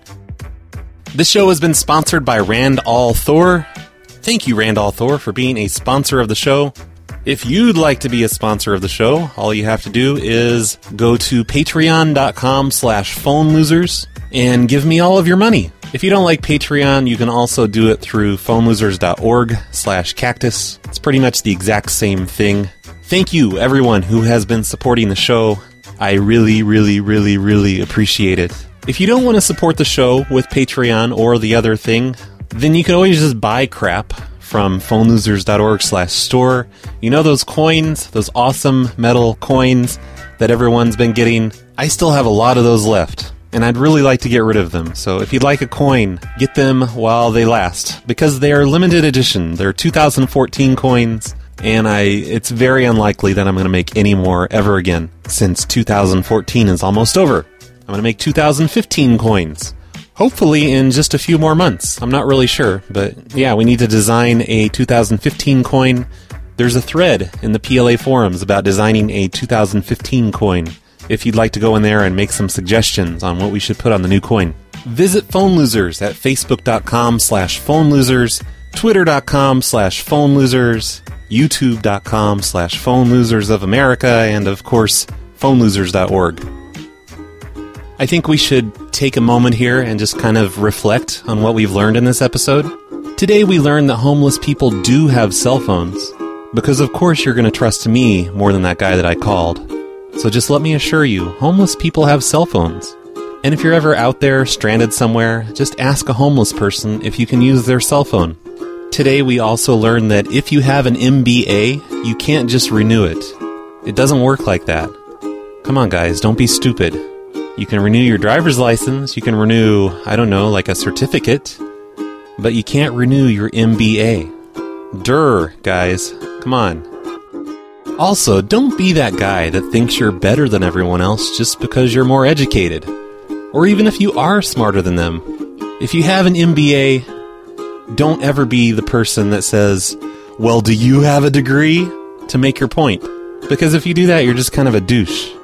This show has been sponsored by Randall Thor. Thank you, Randall Thor, for being a sponsor of the show. If you'd like to be a sponsor of the show, all you have to do is go to patreon.com slash phone losers and give me all of your money. If you don't like Patreon, you can also do it through phonelosers.org slash cactus. It's pretty much the exact same thing. Thank you, everyone who has been supporting the show. I really, really, really, really appreciate it. If you don't want to support the show with Patreon or the other thing, then you can always just buy crap from phonelosers.org slash store. You know those coins, those awesome metal coins that everyone's been getting? I still have a lot of those left, and I'd really like to get rid of them. So if you'd like a coin, get them while they last, because they are limited edition. They're two thousand fourteen coins, and I it's very unlikely that I'm going to make any more ever again, since two thousand fourteen is almost over. I'm going to make two thousand fifteen coins. Hopefully in just a few more months. I'm not really sure, but yeah, we need to design a two thousand fifteen coin. There's a thread in the P L A forums about designing a two thousand fifteen coin, if you'd like to go in there and make some suggestions on what we should put on the new coin. Visit Phone Losers at facebook.com slash phone losers, twitter.com slash phone losers, youtube.com slash phone losers of America, and of course, phone losers dot org. I think we should take a moment here and just kind of reflect on what we've learned in this episode. Today we learned that homeless people do have cell phones, because of course you're going to trust me more than that guy that I called. So just let me assure you, homeless people have cell phones. And if you're ever out there stranded somewhere, just ask a homeless person if you can use their cell phone. Today we also learned that if you have an M B A, you can't just renew it. It doesn't work like that. Come on guys, don't be stupid. You can renew your driver's license, you can renew, I don't know, like a certificate, but you can't renew your M B A. Durr, guys. Come on. Also, don't be that guy that thinks you're better than everyone else just because you're more educated. Or even if you are smarter than them. If you have an M B A, don't ever be the person that says, well, do you have a degree? To make your point. Because if you do that, you're just kind of a douche.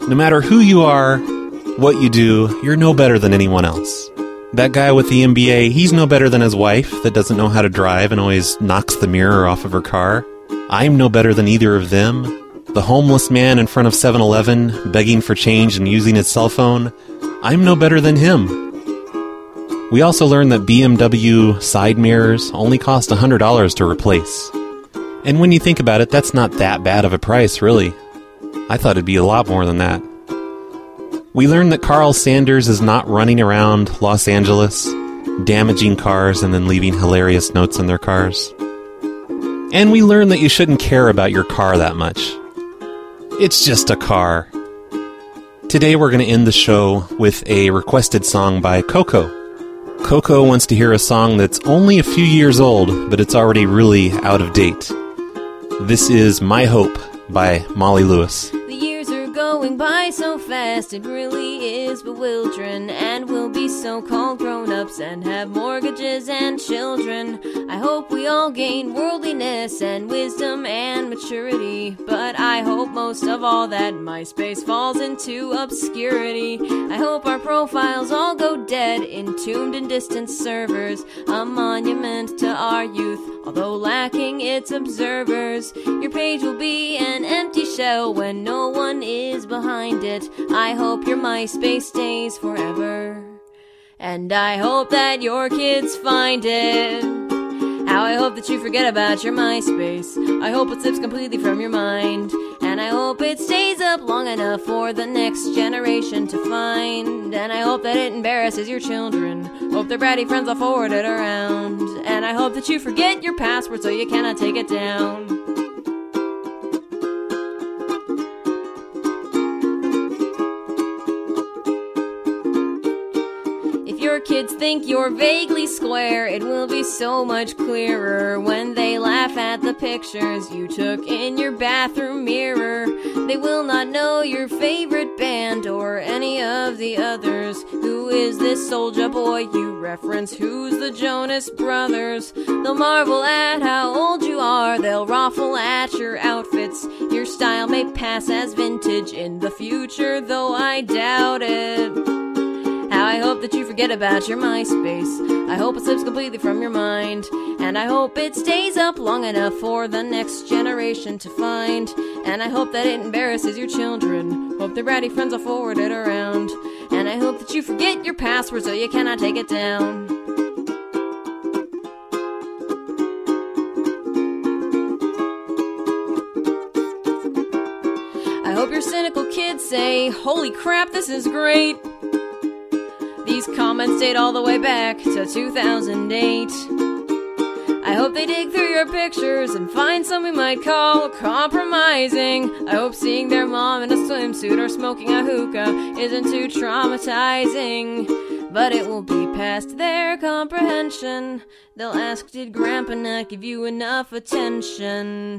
No matter who you are, what you do, you're no better than anyone else. That guy with the M B A, he's no better than his wife that doesn't know how to drive and always knocks the mirror off of her car. I'm no better than either of them. The homeless man in front of seven eleven, begging for change and using his cell phone, I'm no better than him. We also learned that B M W side mirrors only cost one hundred dollars to replace. And when you think about it, that's not that bad of a price, really. I thought it'd be a lot more than that. We learned that Carl Sanders is not running around Los Angeles, damaging cars and then leaving hilarious notes in their cars. And we learned that you shouldn't care about your car that much. It's just a car. Today we're going to end the show with a requested song by Coco. Coco wants to hear a song that's only a few years old, but it's already really out of date. This is My Hope by Molly Lewis. The years are going by so fast, it really is bewildering. And we'll be so-called grown-ups and have mortgages and children. I hope we all gain worldliness and wisdom and maturity. But I hope most of all that MySpace falls into obscurity. I hope our profiles all go dead, entombed in distant servers. A monument to our youth, although lacking its observers. Your page will be an empty shell when no one is behind it. I hope your MySpace stays forever, and I hope that your kids find it. How I hope that you forget about your MySpace. I hope it slips completely from your mind, and I hope it stays up long enough for the next generation to find. And I hope that it embarrasses your children. Hope their bratty friends will forward it around. And I hope that you forget your password so you cannot take it down. Your kids think you're vaguely square, it will be so much clearer when they laugh at the pictures you took in your bathroom mirror. They will not know your favorite band or any of the others. Who is this Soulja Boy you reference? Who's the Jonas Brothers? They'll marvel at how old you are, they'll raffle at your outfits. Your style may pass as vintage in the future, though I doubt it. How I hope that you forget about your MySpace. I hope it slips completely from your mind, and I hope it stays up long enough for the next generation to find. And I hope that it embarrasses your children. Hope their bratty friends will forward it around. And I hope that you forget your password so you cannot take it down. I hope your cynical kids say, holy crap, this is great. These comments date all the way back to two thousand eight. I hope they dig through your pictures and find some we might call compromising. I hope seeing their mom in a swimsuit or smoking a hookah isn't too traumatizing. But it will be past their comprehension. They'll ask, did Grandpa not give you enough attention?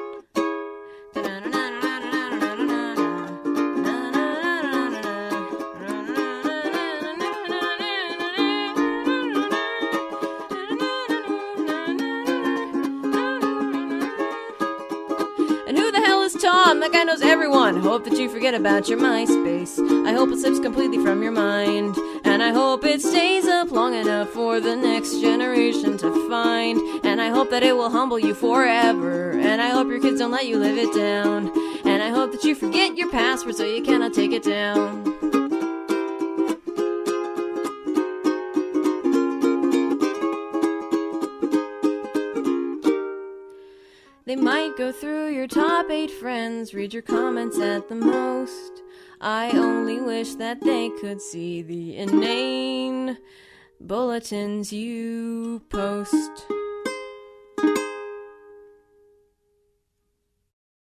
Tom, that guy knows everyone. Hope that you forget about your MySpace. I hope it slips completely from your mind, and I hope it stays up long enough for the next generation to find. And I hope that it will humble you forever, and I hope your kids don't let you live it down. And I hope that you forget your password so you cannot take it down. They might go through your top eight friends, read your comments at the most. I only wish that they could see the inane bulletins you post.